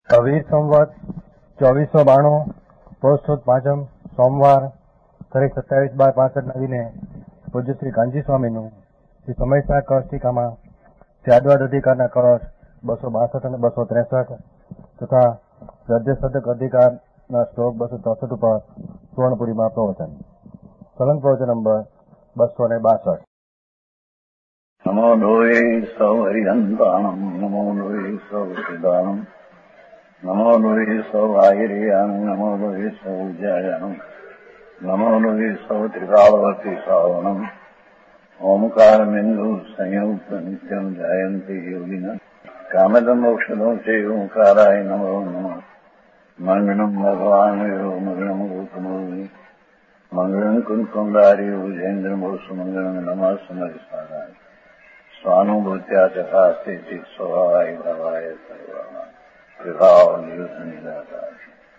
વીર સંવત 2492 પોષ સુદ પાંચમ સોમવાર તારીખ 27/12/65 દિને પૂજ્ય શ્રી કાનજી સ્વામીનું શ્રી સમયસા કળશ ટીકામાં ત્યાદવાદ અધિકારના કળશ 262 અને 263 તથા ગદ્ય સદક અધિકારના શ્લોક 264 ઉપર સુવર્ણપુરીમાં પ્રવચન. સલંગ પ્રવચન નંબર 262. નમો લોહે સૌ હરિહંતાણમ નમો લોહે સૌ સિદ્ધાણમ નમો લોહે સૌ આયર્યાણમ નમો લોહે સૌ જયાણમ નમો લોહે સૌ ત્રિકાળવર્તી શ્રાવણમ ઓમકાર બિંદુ સંયુક્ત નિત્યમ જાયંતી યોગિના કામદમ મોક્ષદો છે ઓંકારાય નમો નમઃ. મંગળમ ભગવાન મંગળમ ગોતમોહિ મંગળમ કુંકુંડારી ઉજેન્દ્રમોસુ મંગળમ નમઃ સમરિસારાય સ્વાનુભૂત્યા ચકાસ્તે સ્વભાવાય ભાવાય સર્વાના વિભાવ નિયુત નિરાકાર.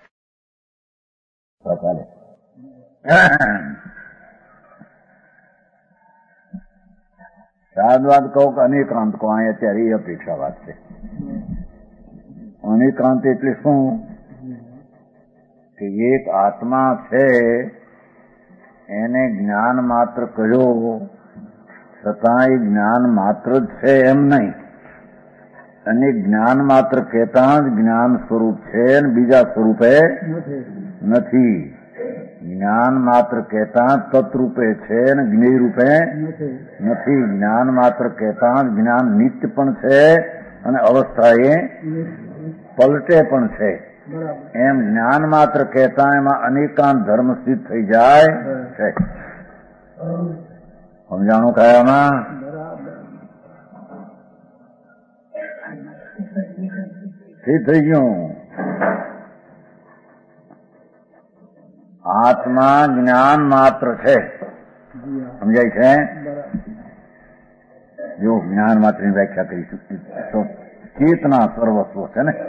શાદવાદ કહો કે અનેકાંત કહો, અહીં અત્યારે એ અપેક્ષા વાત છે. અનેકાંત એટલે શું કે એક આત્મા છે એને જ્ઞાન માત્ર કહ્યો છતાં એ જ્ઞાન માત્ર જ છે એમ નહીં, અને જ્ઞાન માત્ર કહેતા જ જ્ઞાન સ્વરૂપ છે અને બીજા સ્વરૂપે નથી. જ્ઞાન માત્ર કહેતા જ તત્રૂપે છે અને જ્ઞેય રૂપે નથી. જ્ઞાન માત્ર કહેતા જ જ્ઞાન નિત્ય પણ છે અને અવસ્થા એ પલટે પણ છે. એમ જ્ઞાન માત્ર કહેતા એમાં અનેકાંત ધર્મ સિદ્ધ થઈ જાય છે. સમજાણું કયામાં સિદ્ધ થઈ ગયું. આત્મા જ્ઞાન માત્ર છે, સમજાય છે? જો જ્ઞાન માત્ર ની વ્યાખ્યા કરીશું તો ચેતના સર્વસ્વ છે ને.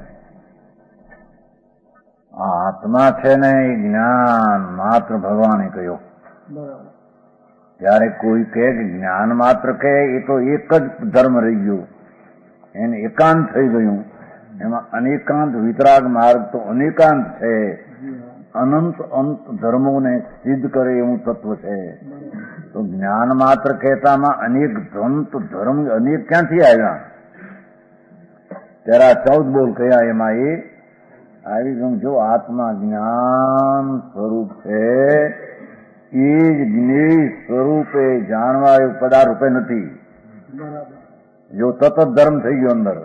આત્મા છે ને એ જ્ઞાન માત્ર ભગવાને કહ્યો. ત્યારે કોઈ કહે કે જ્ઞાન માત્ર કહે એ તો એક જ ધર્મ રહી ગયો, એને એકાંત થઈ ગયું. એમાં અનેકાંત વિતરાગ માર્ગ તો અનેકાંત છે, અનંત અંત ધર્મોને સિદ્ધ કરે એવું તત્વ છે. તો જ્ઞાન માત્ર કહેતામાં અનેક ધર્મ અનેક ક્યાંથી આવ્યા? ત્યારે 14 બોલ કયા એમાં એ આવી ગયું. જો આત્મા જ્ઞાન સ્વરૂપ છે એ જ જ્ઞેય સ્વરૂપે જાણવા એવું પદાર્થ રૂપે નથી. જો તત ધર્મ થઈ ગયો અંદર.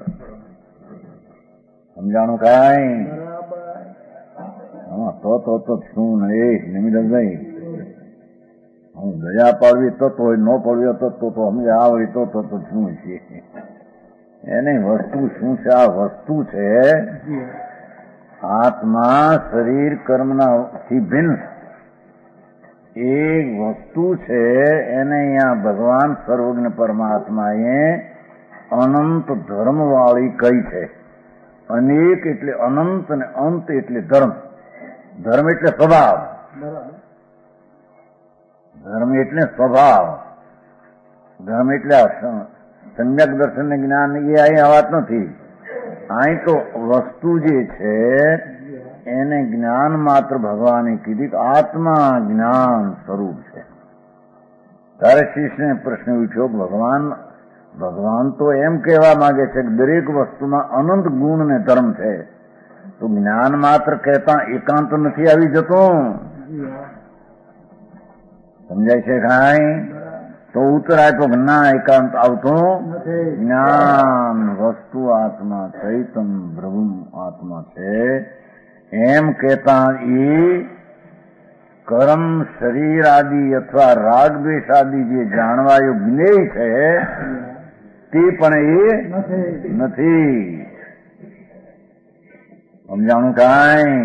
સમજાણું કાંઈ? તો શું નહીં નિમિત્તભાઈ, હું દયા પાડવી તો હોય, ન પડવી તો સમજે આવડી તો શું છે એની વસ્તુ શું છે? આ વસ્તુ છે આત્મા શરીર કર્મનાથી ભિન્ન એક વસ્તુ છે. એને અહીંયા ભગવાન સર્વજ્ઞ પરમાત્માએ અનંત ધર્મ વાળી કઈ છે. અનેક એટલે અનંત અને અંત એટલે ધર્મ. ધર્મ એટલે સ્વભાવ, ધર્મ એટલે સ્વભાવ, ધર્મ એટલે સમ્યક દર્શન જ્ઞાન એ અહીં વાત નથી. અહીં તો વસ્તુ જે છે એને જ્ઞાન માત્ર ભગવાને કીધી. આત્મા જ્ઞાન સ્વરૂપ છે. તારે શિષ્યને પ્રશ્ન પૂછ્યો, ભગવાન તો એમ કહેવા માંગે છે કે દરેક વસ્તુમાં અનંત ગુણ ને ધર્મ છે, તો જ્ઞાન માત્ર કહેતા એકાંત નથી આવી જતું? સમજાય છે કાંઈ? તો ઉત્તર આપ્યો કે ના, એકાંત આવતું જ્ઞાન વસ્તુ આત્મા ચૈતન બ્રહ્મ આત્મા છે એમ કહેતા એ કર્મ શરીર આદિ અથવા રાગ દ્વેષ આદિ જે જાણવાયું જ્ઞેય છે તે પણ એ નથી. સમજાણું કાંઈ?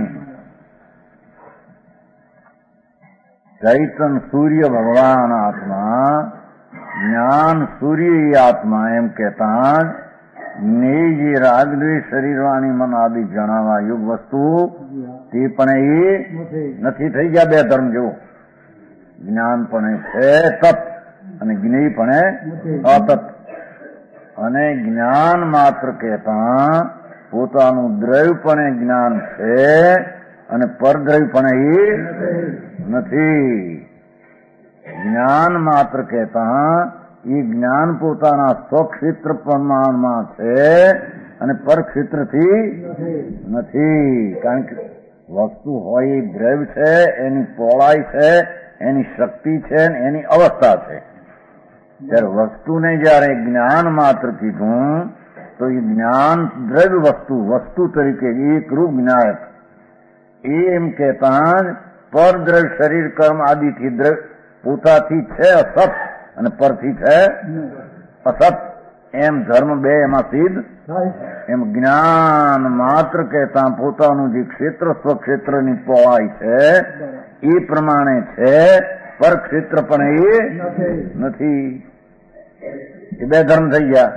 ચૈતન સૂર્ય ભગવાન આત્મા, જ્ઞાન સૂર્ય આત્મા એમ કહેતા જ્ઞેય જે રાગદ્વેષ શરીર વાણી મન આદિ જણાવવા યુગ વસ્તુ તે પણ એ નથી. થઈ ગયા બે ધર્મ. જો જ્ઞાન પણ છે તત્ અને જ્ઞેય પણ અતત્. અને જ્ઞાન માત્ર કહેતા પોતાનું દ્રવ્યપણે જ્ઞાન છે અને પરદ્રવ્યપણે એ નથી. જ્ઞાન માત્ર કહેતા એ જ્ઞાન પોતાના સ્વક્ષેત્ર પ્રમાણમાં છે અને પરક્ષેત્રથી નથી. કારણ કે વસ્તુ હોય એ દ્રવ્ય છે, એની પહોળાઈ છે, એની શક્તિ છે, એની અવસ્થા છે. ત્યારે વસ્તુને જયારે જ્ઞાન માત્ર કીધું તો એ જ્ઞાન દ્રવ્ય વસ્તુ તરીકે એકરૂપ જ્ઞાયક. એમ કહેતા પરદ્રવ્ય શરીર કર્મ આદિથી દ્રવ્ય પોતાથી છે અસત અને પરથી છે અસત. એમ ધર્મ બે એમાં સિદ્ધ. એમ જ્ઞાન માત્ર કહેતા પોતાનું જે ક્ષેત્ર સ્વક્ષેત્રની પહોળાઈ છે એ પ્રમાણે છે, પરક્ષેત્ર પણ એ નથી. એ બે ધર્મ થઈ ગયા.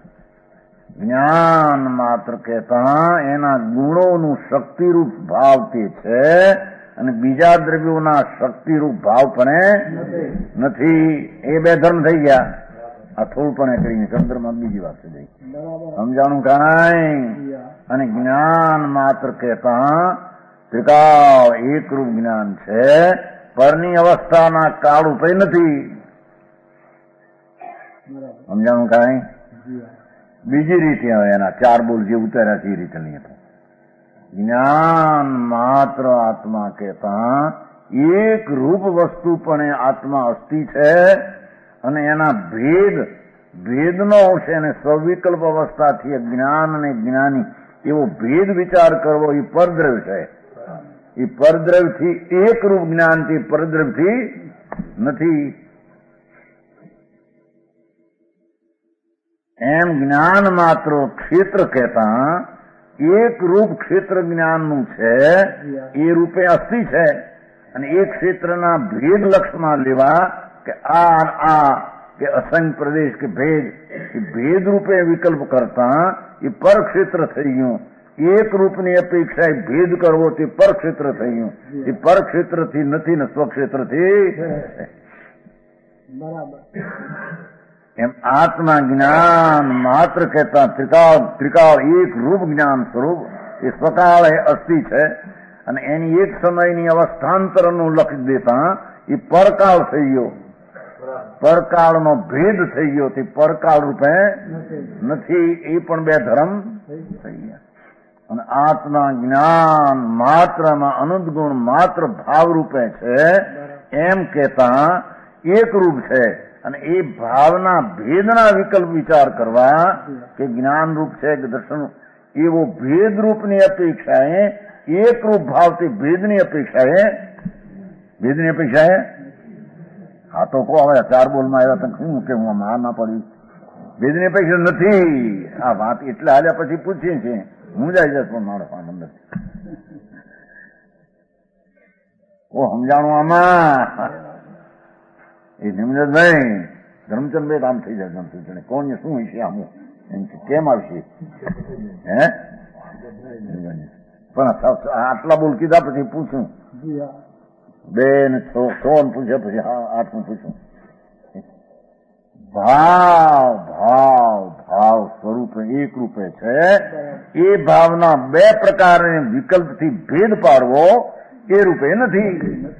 જ્ઞાન માત્ર કહેતા એના ગુણોનું શક્તિરૂપ ભાવ તે છે અને બીજા દ્રવ્યોના શક્તિરૂપ ભાવ પણ નથી. એ બે ધર્મ થઈ ગયા. આ થોડું કરીને ચંદ્રમાં બીજી વાત છે. સમજાણું કાંઈ? અને જ્ઞાન માત્ર કહેતા ત્રિકાળ એકરૂપ જ્ઞાન છે, પરની અવસ્થાના કાળ ઉપર નથી. સમજાણું કાંઈ? બીજી રીતે હવે એના ચાર બોલ જે ઉતાર્યા છે એ રીતે નહીં હતું. જ્ઞાન માત્ર આત્મા કહેતા એક રૂપ વસ્તુ પણ આત્મા અસ્થિ છે અને એના ભેદનો અંશ એને સ્વવિકલ્પ અવસ્થાથી જ્ઞાન અને જ્ઞાની એવો ભેદ વિચાર કરવો એ પરદ્રવ્ય છે. એ પરદ્રવ્યથી એકરૂપ જ્ઞાનથી પરદ્રવ્યથી નથી. એમ જ્ઞાન માત્ર ક્ષેત્ર કહેતા એક રૂપ ક્ષેત્ર જ્ઞાનનું છે, એ રૂપે અસ્થિ છે અને એ ક્ષેત્રના ભેદ લક્ષમાં લેવા કે આ કે અસંગ પ્રદેશ કે ભેદ, એ ભેદ રૂપે વિકલ્પ કરતા એ પરક્ષેત્ર થઈ ગયું. એક રૂપની અપેક્ષા ભેદ કરવો તે પરક્ષેત્ર થઈ ગયું. એ પરક્ષેત્રથી નથી ને સ્વક્ષેત્રથી. બરાબર. એમ આત્મા જ્ઞાન માત્ર કહેતા ત્રિકાળ એક રૂપ જ્ઞાન સ્વરૂપ એ સ્વકાળ અસ્થિ છે અને એની એક સમયની અવસ્થાંતરનું લક્ષ દેતા એ પરકાળ થઈ ગયો. પરકાળનો ભેદ થઈ ગયો તે પરકાળ રૂપે નથી. એ પણ બે ધર્મ થઈ ગયા. અને આત્મા જ્ઞાન માત્રમાં અનંત ગુણ માત્ર ભાવ રૂપે છે એમ કહેતા એક રૂપ છે અને એ ભાવના ભેદના વિકલ્પ વિચાર કરવા કે જ્ઞાન રૂપ છે કે દર્શન એવો ભેદ રૂપની અપેક્ષાએ એક રૂપ ભાવથી ભેદની અપેક્ષાએ હા તો કહો હવે ચાર બોલમાં આવ્યા તો શું કે હું આ ના પડ્યું. ભેદની અપેક્ષા નથી. આ વાત એટલે હાલ્યા પછી પૂછીએ છીએ હું જાય જશ પણ મારો અંદર ઓ સમજાણું આમાં એ નિમજતભાઈ ધર્મચંદભાઈ આમ થઈ જાય. ધર્મચંદ કોણ શું હશે આમ એમ કેમ આવશે હે પણ આટલા બોલ કીધા પછી પૂછું 2 ને 6 પૂછ્યા પછી 8 પૂછું. ભાવ સ્વરૂપે એક રૂપે છે. એ ભાવના બે પ્રકારે વિકલ્પથી ભેદ પાડવો એ રૂપે નથી.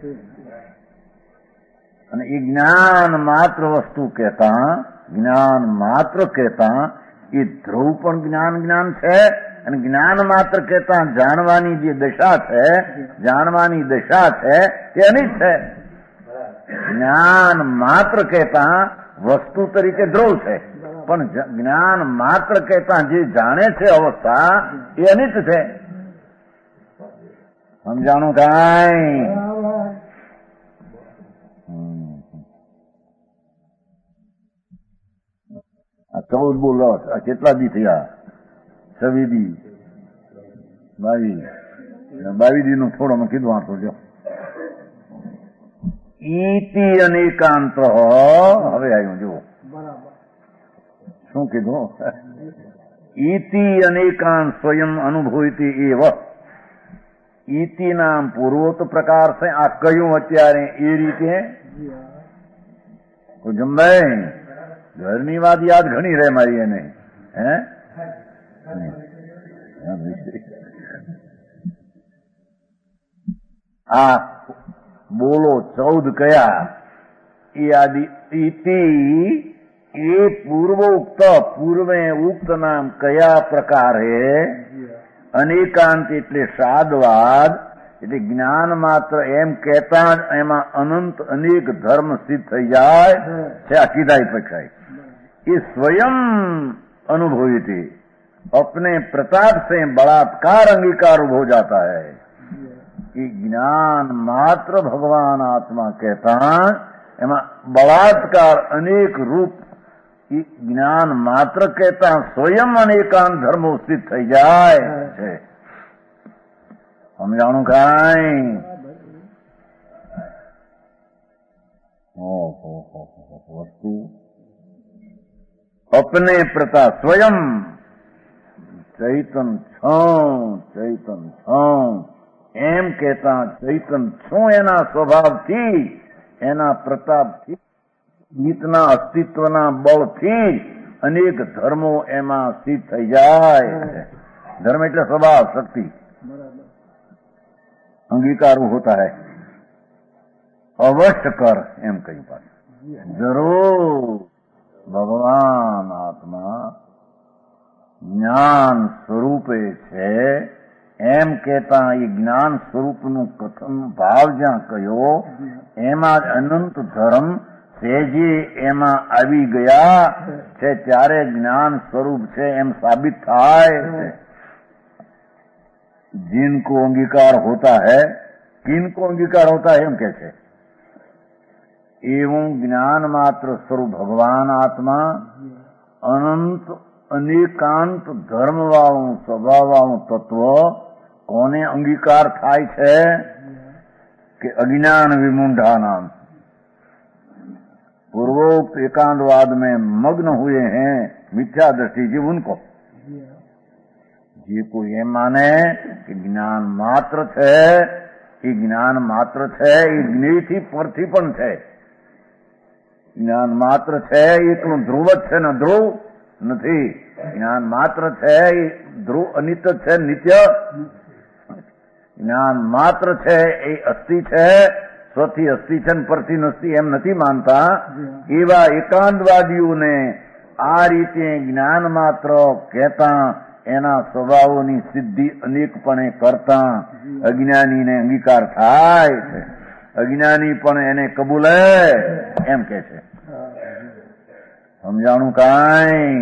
અને એ જ્ઞાન માત્ર વસ્તુ કહેતા એ ધ્રુવ પણ જ્ઞાન છે અને જ્ઞાન માત્ર કહેતા જાણવાની જે દશા છે તે અનિત છે. જ્ઞાન માત્ર કહેતા વસ્તુ તરીકે ધ્રુવ છે પણ જ્ઞાન માત્ર કહેતા જે જાણે છે અવસ્થા એ અનિત છે. સમજાણું કાંઈ? આ 14 બોલો. આ કેટલા દી થયા? 26 દી 22 દી નું થોડો કીધું આટલો જો ઈતિ અનેકાંત. હવે આવ્યું જુઓ શું કીધું. ઈતિ અનેકાંત સ્વયં અનુભૂતિ એવ. ઈતિ નામ પૂર્વોત પ્રકાર છે. આ કયું અત્યારે એ રીતે જમભાઈ ઘરની વાત યાદ ઘણી રહે મારી એને હે આ બોલો 14 કયા એ આદિ ઇતિ એ પૂર્વોક્ત પૂર્વે ઉક્ત નામ કયા પ્રકારે અનેકાંત એટલે સાદવાદ એટલે જ્ઞાન માત્ર એમ કહેતા જ એમાં અનંત અનેક ધર્મ સિદ્ધ થઈ જાય છે આ કીધા અપેક્ષા ये स्वयं अनुभवी थी अपने प्रताप से बलात्कार अंगीकार हो जाता है कि ज्ञान मात्र भगवान आत्मा कहता एमा बलात्कार अनेक रूप ज्ञान मात्र कहता स्वयं अनेकांत धर्मो स्थित થઈ જાય છે સમજાણું કાંઈ વસ્તુ अपने प्रताप स्वयं चैतन छो एम कहता चैतन छो एना स्वभावथी एना प्रतापथी गीतना अस्तित्वना बळथी अनेक धर्मो एमा सिद्ध થઈ જાય धर्म એટલે स्वभाव शक्ति अंगीकार होता है अवश्य कर एम कहीं पास जरूर ભગવાન આત્મા જ્ઞાન સ્વરૂપે છે એમ કહેતા એ જ્ઞાન સ્વરૂપનું કથન ભાવ જ્યાં કયો એમાં જ અનંત ધર્મ સેજે એમાં આવી ગયા છે ત્યારે જ્ઞાન સ્વરૂપ છે એમ સાબિત થાય છે जिनको अंगीकार होता है किनको अंगीकार होता है एम કે છે एवं ज्ञान मात्र स्वरूप भगवान आत्मा अनंत अनेकांत धर्म वाळું स्वभाव वाळું तत्व कोने अंगीकार થાય છે कि अज्ञान विमुंढा नाम पूर्वोक्त एकांतवाद में मग्न हुए हैं मिथ्या दृष्टि जी उनको જે કોઈ એમ માને કે જ્ઞાન માત્ર છે એ જ્ઞાન માત્ર છે એ જ્ઞેયથી પરથી પણ છે જ્ઞાન માત્ર છે એકલું ધ્રુવ જ છે ને ધ્રુવ નથી જ્ઞાન માત્ર છે એ ધ્રુવ અનિત્ય છે નિત્ય જ્ઞાન માત્ર છે એ અસ્થિ છે સ્વથી અસ્થિ છે ને પરથી નસ્તી એમ નથી માનતા એવા એકાંતવાદીઓને આ રીતે જ્ઞાન માત્ર કહેતા એના સ્વભાવોની સિદ્ધિ અનેકપણે કરતા અજ્ઞાનીને અંગીકાર થાય છે અજ્ઞાની પણ એને કબૂલે એમ કે છે સમજાણું કાંઈ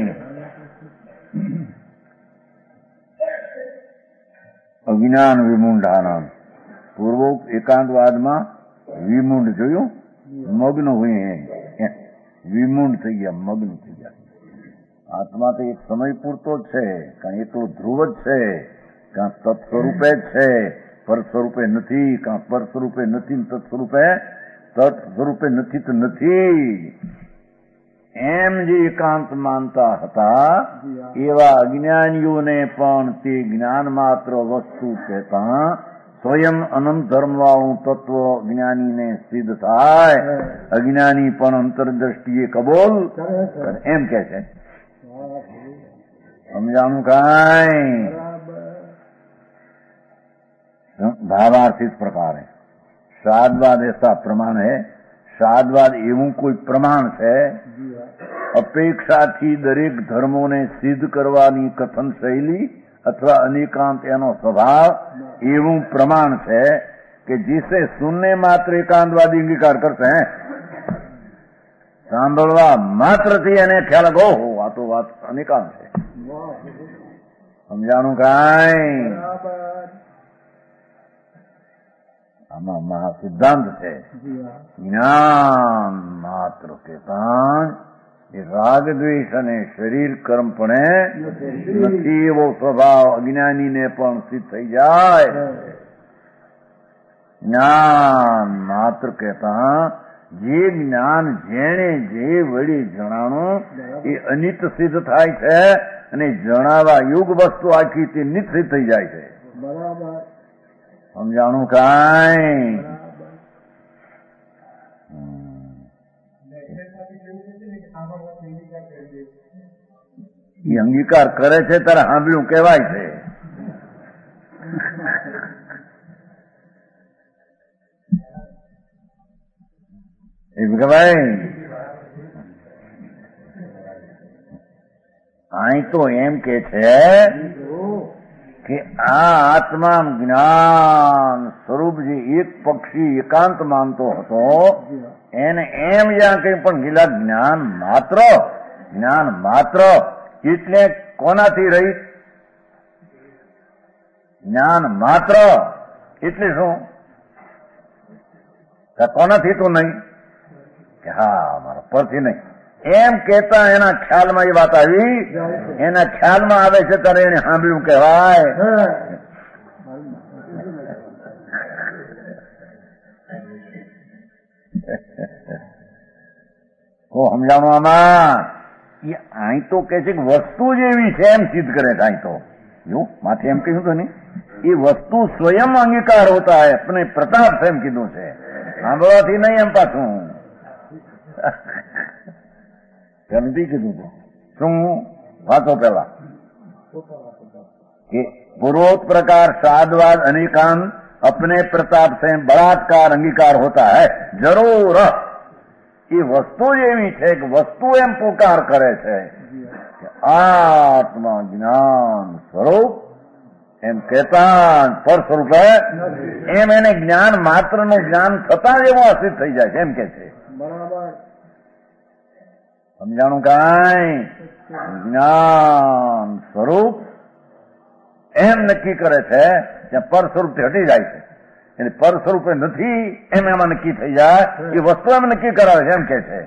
અજ્ઞાન વિમુંઢાનામ પૂર્વોક્ત એકાંતવાદમાં વિમુંડ જોયું મગ્ન હોય વિમુંડ થઈ ગયા મગ્ન થઈ ગયા આત્મા તો એક સમય પૂરતો જ છે કાં એટલું ધ્રુવ જ છે કાં તત્સ્વરૂપે જ છે પર સ્વરૂપે નથી કાં પર સ્વરૂપે નથી તત્સ્વરૂપે નથી તો નથી એમ જે એકાંત માનતા હતા એવા અજ્ઞાનીઓને પણ તે જ્ઞાન માત્ર વસ્તુ કહેતા સ્વયં અનંત ધર્મવાળું તત્વ જ્ઞાનીને સિદ્ધ થાય અજ્ઞાની પણ અંતરદ્રષ્ટિએ કબૂલ એમ કે છે समझाणु काई भावार्थ इस प्रकार है श्राद्धवाद ऐसा प्रमाण है श्राद्धवाद एवं कोई प्रमाण है अपेक्षाથી દરેક ધર્મોને સિદ્ધ કરવાની કથન શૈલી અથવા અનેકાંત એનો સ્વભાવ એવું પ્રમાણ છે કે जिसे सुनने मात्र एकांतवादी अंगीकार करते हैं સાંભળવા માત્રથી એને ખ્યાલ ગો હો આ તો વાત અનેકાંત છે સમજાણું કાંઈ આમાં મહાસિદ્ધાંત છે જ્ઞાન માત્ર કહેતા એ રાગ દ્વેષ અને શરીર કર્મ પણ નથી એવો સ્વભાવ અજ્ઞાનીને પણ સિદ્ધ થઈ જાય જ્ઞાન માત્ર કહેતા જે જ્ઞાન જેણે જે વળી જણાણું એ અનિત સિદ્ધ થાય છે અને જણાવા યુગ વસ્તુ આખી તે નિત સિદ્ધ થઈ જાય છે સમજાણું કાંઈ એ અંગીકાર કરે છે ત્યારે સાંભળ્યું કહેવાય છે કે ભાઈ અહીં તો એમ કે છે કે આ આત્મા જ્ઞાન સ્વરૂપ જે એક પક્ષી એકાંત માનતો હતો એને એમ જ્યાં કંઈ પણ ગીલા જ્ઞાન માત્ર એટલે કોનાથી રહી? જ્ઞાન માત્ર એટલે શું? કોનાથી તો નહીં કે હા મારા પરથી નહીં એમ કેતા એના ખ્યાલમાં એ વાત આવી, એના ખ્યાલમાં આવે છે ત્યારે એને સાંભળ્યું કહેવાય. સમજાણું આમાં? એ અહીં તો કે છે કે વસ્તુ જ એવી છે એમ સિદ્ધ કરે છે. અહીં તો જો માથે એમ કહ્યું તો નહીં, એ વસ્તુ સ્વયં અંગીકાર હોતા હૈ, अपने પ્રતાપ છે એમ કીધું છે, સાંભળવાથી નહીં એમ પાછું નથી કીધું છે. શું વાંચો પેલા કે પૂર્વोक्त प्रकार साधवाद अनेकांत अपने प्रताप से बलात्कार अंगीकार होता है जरूर. એ વસ્તુ જ એવી છે કે વસ્તુ એમ પુકાર કરે છે કે આત્મા જ્ઞાન સ્વરૂપ એમ કહેતા પર સ્વરૂપે એમ એને જ્ઞાન માત્ર નું જ્ઞાન થતા જ એવું અસિદ્ધ થઈ જાય છે એમ કે છે. બરાબર સમજાણું કાંઈ? જ્ઞાન સ્વરૂપ એમ નક્કી કરે છે ત્યાં પર સ્વરૂપથી હટી જાય છે. એટલે પર સ્વરૂપે નથી એમ એમાં નક્કી થઈ જાય, એ વસ્તુ એમ નક્કી કરાવે છે એમ કે છે.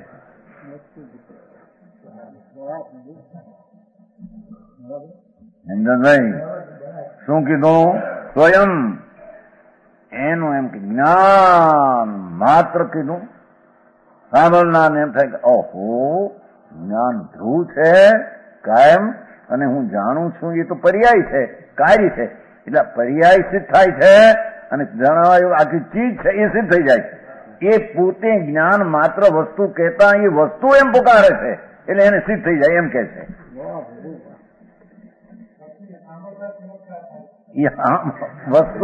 નહીં શું કીધું? સ્વયં એનું એમ કે જ્ઞાન માત્ર કીધું. સાંભળનાર એમ થાય કે ઓહો જ્ઞાન ધ્રુવ છે કાયમ, અને હું જાણું છું એ તો પર્યાય છે, કાર્ય છે. એટલે પર્યાય સિદ્ધ થાય છે અને જણાવાયું આખી ચીજ છે એ સિદ્ધ થઈ જાય. એ પોતે જ્ઞાન માત્ર વસ્તુ કહેતા એ વસ્તુ એમ પુકારે છે એટલે એને સિદ્ધ થઈ જાય એમ કે છે. વસ્તુ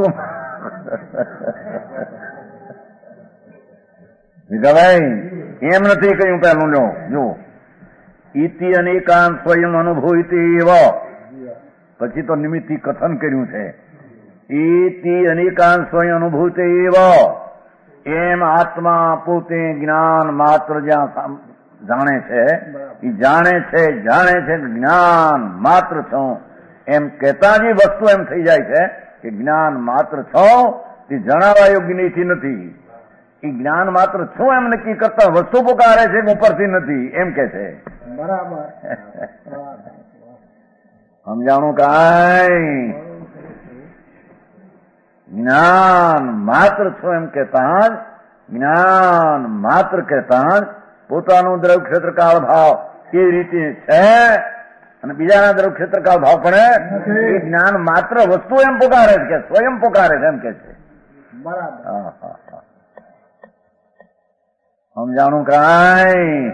ભાઈ એમ નથી કહ્યું પેલું જો ઇતિ અનેકાંત સ્વયં અનુભૂતિ એવ, પછી તો નિમિત્તિ કથન કર્યું છે. ઇતિ અનેકાંત સ્વયં અનુભૂતિ એવ, એમ આત્મા પોતે જ્ઞાન માત્ર જ્યાં જાણે છે એ જાણે છે જ્ઞાન માત્ર છો એમ કહેતા જ વસ્તુ એમ થઈ જાય છે કે જ્ઞાન માત્ર છો તે જણાવવા યોગ્યથી નથી. એ જ્ઞાન માત્ર છું એમ નક્કી કરતા વસ્તુ પુકારે છે ઉપરથી નથી એમ કે છે. બરાબર સમજાણું કાંઈ? જ્ઞાન માત્ર છો એમ કહેતા જ્ઞાન માત્ર કહેતા પોતાનું દ્રવ ક્ષેત્રકાળ ભાવ એ રીતે છે અને બીજાના દ્રવ ક્ષેત્રકાળ ભાવ પણ એ જ્ઞાન માત્ર વસ્તુ એમ પુકારે છે કે સ્વયં પુકારે છે એમ કે છે. બરાબર સમજાણું કાંઈ?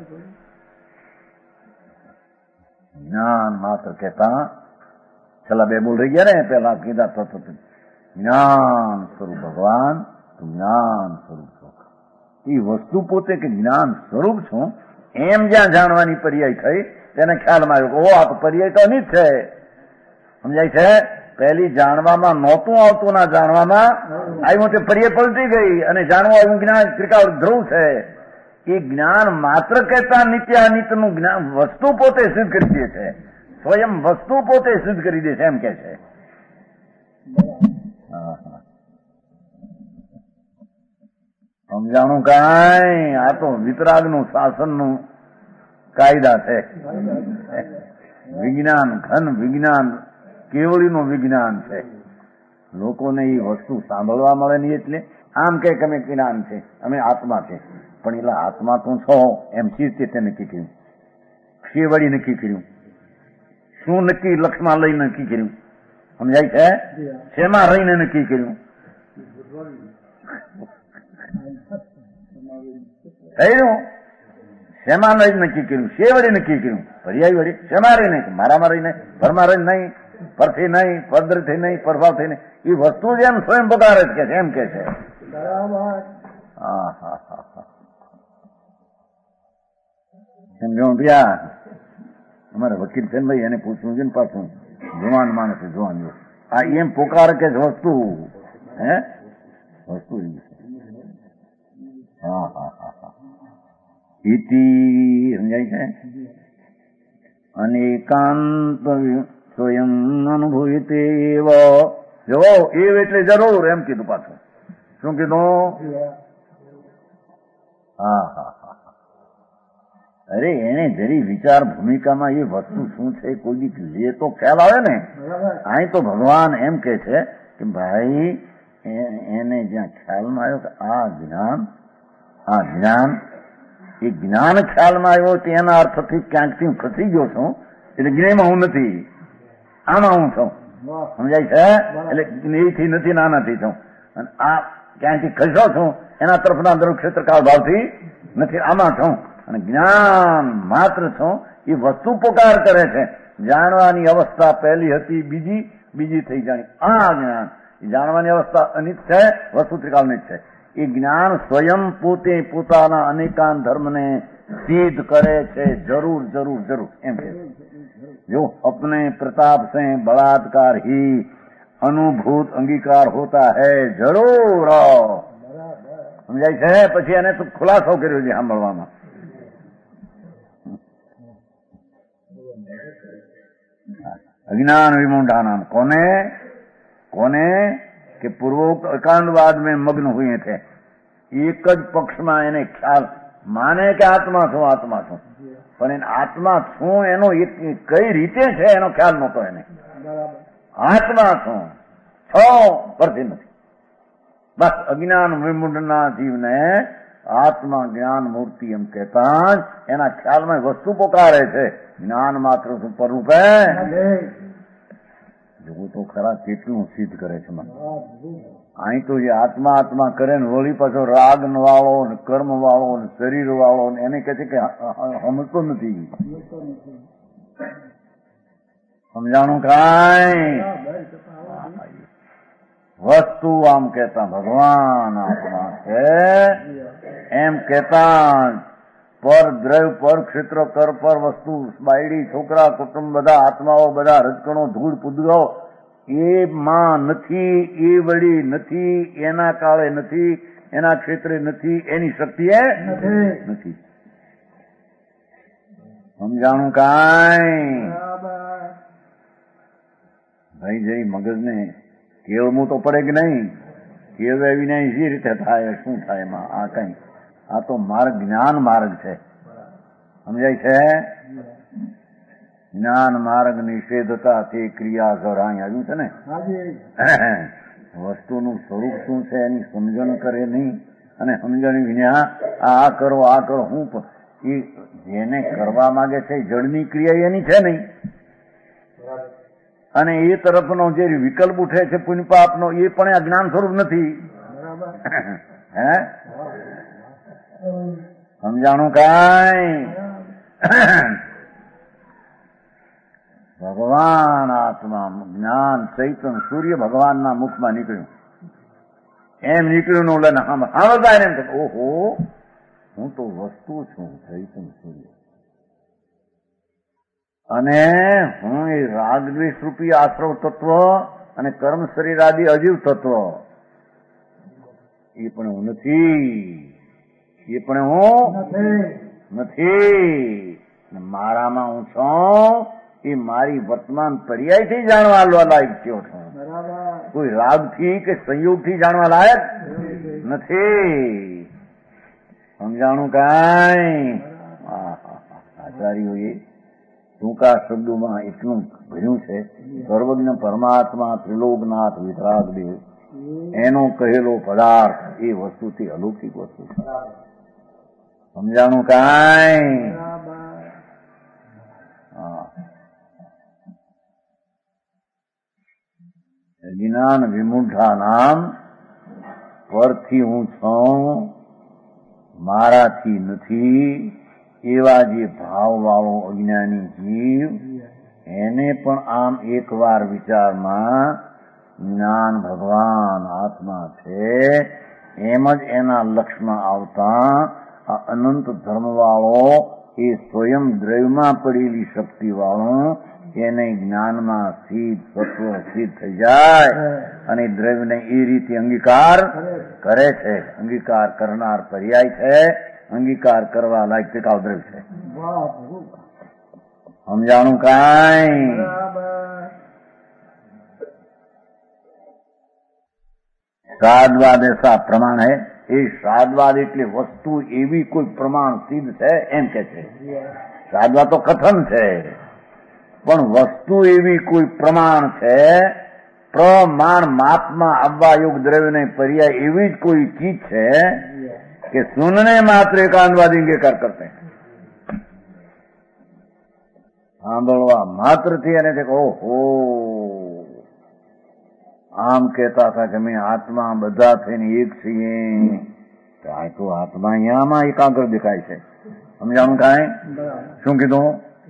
જ્ઞાન માત્ર કહેતા છેલ્લા બે બોલ રહી ગયા ને, પેલા કીધા તો જ્ઞાન સ્વરૂપ ભગવાન, જ્ઞાન સ્વરૂપ છો એ વસ્તુ પોતે કે જ્ઞાન સ્વરૂપ છું એમ જ્યાં જાણવાની પર્યાય થઈ તેને ખ્યાલમાં આવ્યો કે ઓ આ તો પર્યાય તો અનિત છે. સમજાય છે? પહેલી જાણવામાં નહોતું આવતું, ના જાણવામાં આવ્યું તે પર્યાય પલટી ગઈ અને જાણવા આવ્યું જ્ઞાન ત્રિકાળ ધ્રુવ છે. એ જ્ઞાન માત્ર કહેતા નિત્યાનિત્યનું જ્ઞાન વસ્તુ પોતે સિદ્ધ કરી દે છે, સ્વયં વસ્તુ પોતે સિદ્ધ કરી દે છે એમ કે છે. સમજાણું કાંઈ? આ તો વિતરાગનું શાસનનું કાયદા છે. વિજ્ઞાન ઘન વિજ્ઞાન કેવળીનું વિજ્ઞાન છે. લોકોને એ વસ્તુ સાંભળવા મળે નહીં એટલે આમ કે અમે જ્ઞાન છે, અમે આત્મા છે, પણ એટલે આત્મા તો છો એમ ચીજ તે નક્કી કર્યું, શેવડી નક્કી કર્યું, શું નક્કી લક્ષમાં લઈને નક્કી કર્યું. સમજાય છે? શેમાં રહીને નક્કી કર્યું? થયું શેમાં લઈને નક્કી કર્યું? શેવડી નક્કી કર્યું, પર્યાય વળી શેમાં રહીને? મારામાં રહીને, પરમાં રહીને નહીં, પરથી નહીં, પરદ્રથી નહીં, પ્રભાવથી નહીં. એ વસ્તુ જ એમ સ્વયં પગારે જ કે છે એમ કે છે. સમજો ભૈયા? અમારે વકીલ છે ને ભાઈ, એને પૂછવું છે ને પાછું. જુવાન માણસ છે, જુવાન. આ એમ પોકાર કે વસ્તુ વસ્તુ હા હા હા હા ઇતિ સમજાય છે. અનેકાંત સ્વયં અનુભવિતે એવ. જો એવ એટલે જરૂર એમ કીધું પાછું. શું કીધું? હા હા હા. અરે એને જરી વિચાર ભૂમિકામાં એ વસ્તુ શું છે કોઈ દી તો ખ્યાલ આવે ને. અહીં તો ભગવાન એમ કે છે કે ભાઈ એને જ્યાં ખ્યાલમાં આવ્યો કે આ જ્ઞાન એ જ્ઞાન ખ્યાલમાં આવ્યો તેના અર્થથી ક્યાંકથી હું ખસી ગયો છું. એટલે જ્ઞેયમાં હું નથી, આમાં હું છું. સમજાય છે? એટલે જ્ઞેયથી નથી ને આનાથી છું. અને આ ક્યાંથી ખસ્યો છું એના તરફના ધર્મ ક્ષેત્રકાળ ભાવથી નથી, આમાં છું. અને જ્ઞાન માત્ર છું. એ વસ્તુ પોકાર કરે છે. જાણવાની અવસ્થા પહેલી હતી, બીજી થઈ જાણી. આ જ્ઞાન જાણવાની અવસ્થા અનિત છે, વસ્તુ ત્રિકાળની છે. એ જ્ઞાન સ્વયં પોતે પોતાના અનેકાન ધર્મને સિદ્ધ કરે છે. જરૂર જરૂર જરૂર એમ કે જો અપને પ્રતાપ से बलात्कार ही अनुभूत अंगीकार होता है જરૂર. સમજાય છે? પછી એને તો ખુલાસો કર્યો છે સાંભળવામાં. અજ્ઞાન विमूढ़ानाम કોને કે પૂર્વોક્ત એકાંતવાદ में मग्न हुए थे. એક જ પક્ષમાં એને ખ્યાલ માને કે આત્મા છું, પણ એને આત્મા છું એનો કઈ રીતે છે એનો ખ્યાલ નહોતો એને. આત્મા છું પરથી નથી. બસ અજ્ઞાન વિમૂઢના જીવને આત્મા જ્ઞાન મૂર્તિ એમ કહેતા જ એના ખ્યાલમાં વસ્તુ પોકારે છે. જ્ઞાન માત્ર સ્વરૂપ જોવું તો ખરા કેટલું સિદ્ધ કરે છે મને. અહીં તો જે આત્મા કરે ને વળી પાછો રાગ વાળો ને કર્મ વાળો ને શરીર વાળો ને એને કહે છે કે સમજતો નથી. સમજાણું કાંઈ? વસ્તુ આમ કહેતા ભગવાન આત્મા છે એમ કહેતા પર દ્રવ્ય પર ક્ષેત્ર કર પર વસ્તુ બાયડી છોકરા કુટુંબ બધા આત્માઓ બધા રજકણો ધૂળ પૂદગો એમાં નથી, એ વળી નથી, એના કાળે નથી, એના ક્ષેત્રે નથી, એની શક્તિએ નથી. સમજાણું કાંઈ? ભાઈ જઈ મગજને કેળવું તો પડે કે નહીં? કેળવે વિના જે રીતે થાય શું થાય એમાં? આ કઈ આ તો માર્ગ જ્ઞાન માર્ગ છે. સમજાય છે? જ્ઞાન માર્ગ નિષેધતા તે ક્રિયા અહીં આવ્યું છે ને. વસ્તુનું સ્વરૂપ શું છે એની સમજણ કરે નહીં, અને સમજણ વિના આ કરો હું એ જેને કરવા માંગે છે જળની ક્રિયા એની છે નહીં. અને એ તરફનો જે વિકલ્પ ઉઠે છે પુણ્ય પાપનો એ પણ અજ્ઞાન સ્વરૂપ નથી. હે સમજાણું કાંઈ? ભગવાન આત્મા જ્ઞાન ચૈતન સૂર્ય ભગવાનના મુખમાં નીકળ્યું એમ નીકળ્યું ઓલે સાંભળતા એમ કે ઓહો હું તો વસ્તુ છું ચૈતન સૂર્ય, અને હું એ રાગદ્વેષ રૂપી આશ્રવ તત્વ અને કર્મ શરીર આદિ અજીવ તત્વ એ પણ હું નથી. એ પણ હું નથી. મારામાં હું છું એ મારી વર્તમાન પર્યાયથી જાણવા લાયક થયો છું. કોઈ રાગથી કે સંયોગથી જાણવા લાયક નથી. સમજાણું કાંઈ? આચાર્યોએ ટૂંકા શબ્દોમાં એટલું ભર્યું છે. સર્વજ્ઞ પરમાત્મા ત્રિલોકનાથ વિતરાગદેવ એનો કહેલો પદાર્થ એ વસ્તુથી અલૌકિક વસ્તુ છે. સમજાણું કાંઈ? જ્ઞાન વિમૂઢા નામ પરથી હું છું, મારાથી નથી એવા જે ભાવવાળો અજ્ઞાની જીવ એને પણ આમ એકવાર વિચારમાં જ્ઞાન ભગવાન આત્મા છે એમ જ એના લક્ષમાં આવતા આ અનંત ધર્મવાળો એ સ્વયં દ્રવ્યમાં પડેલી શક્તિ વાળું એને જ્ઞાનમાં સિદ્ધ સત્વ સિદ્ધ થઈ જાય અને દ્રવ્યને એ રીતે અંગીકાર કરે છે. અંગીકાર કરનાર પર્યાય છે, અંગીકાર કરવા લાયક ટીકાવ દ્રવ્ય છે. સમજાણું કાંઈ? સાદવાદ એસા પ્રમાણ હૈ. એ સાદવાદ એટલે વસ્તુ એવી કોઈ પ્રમાણ સિદ્ધ છે એમ કે છે. સાદવાદ તો કથન છે, પણ વસ્તુ એવી કોઈ પ્રમાણ છે, પ્રમાણ માપમાં આવવા યોગ દ્રવ્યને પર્યાય એવી જ કોઈ ચીજ છે કે સુનને માત્ર એકાંતવાદ અંગીકાર કરતે. સાંભળવા માત્રથી એને ઓહો આમ કહેતા હતા કે મેં આત્મા બધા થઈને એક છીએ. આ તો આત્મા અહીંયામાં એકાગ્ર દેખાય છે. સમજાણું કાંઈ? શું કીધું?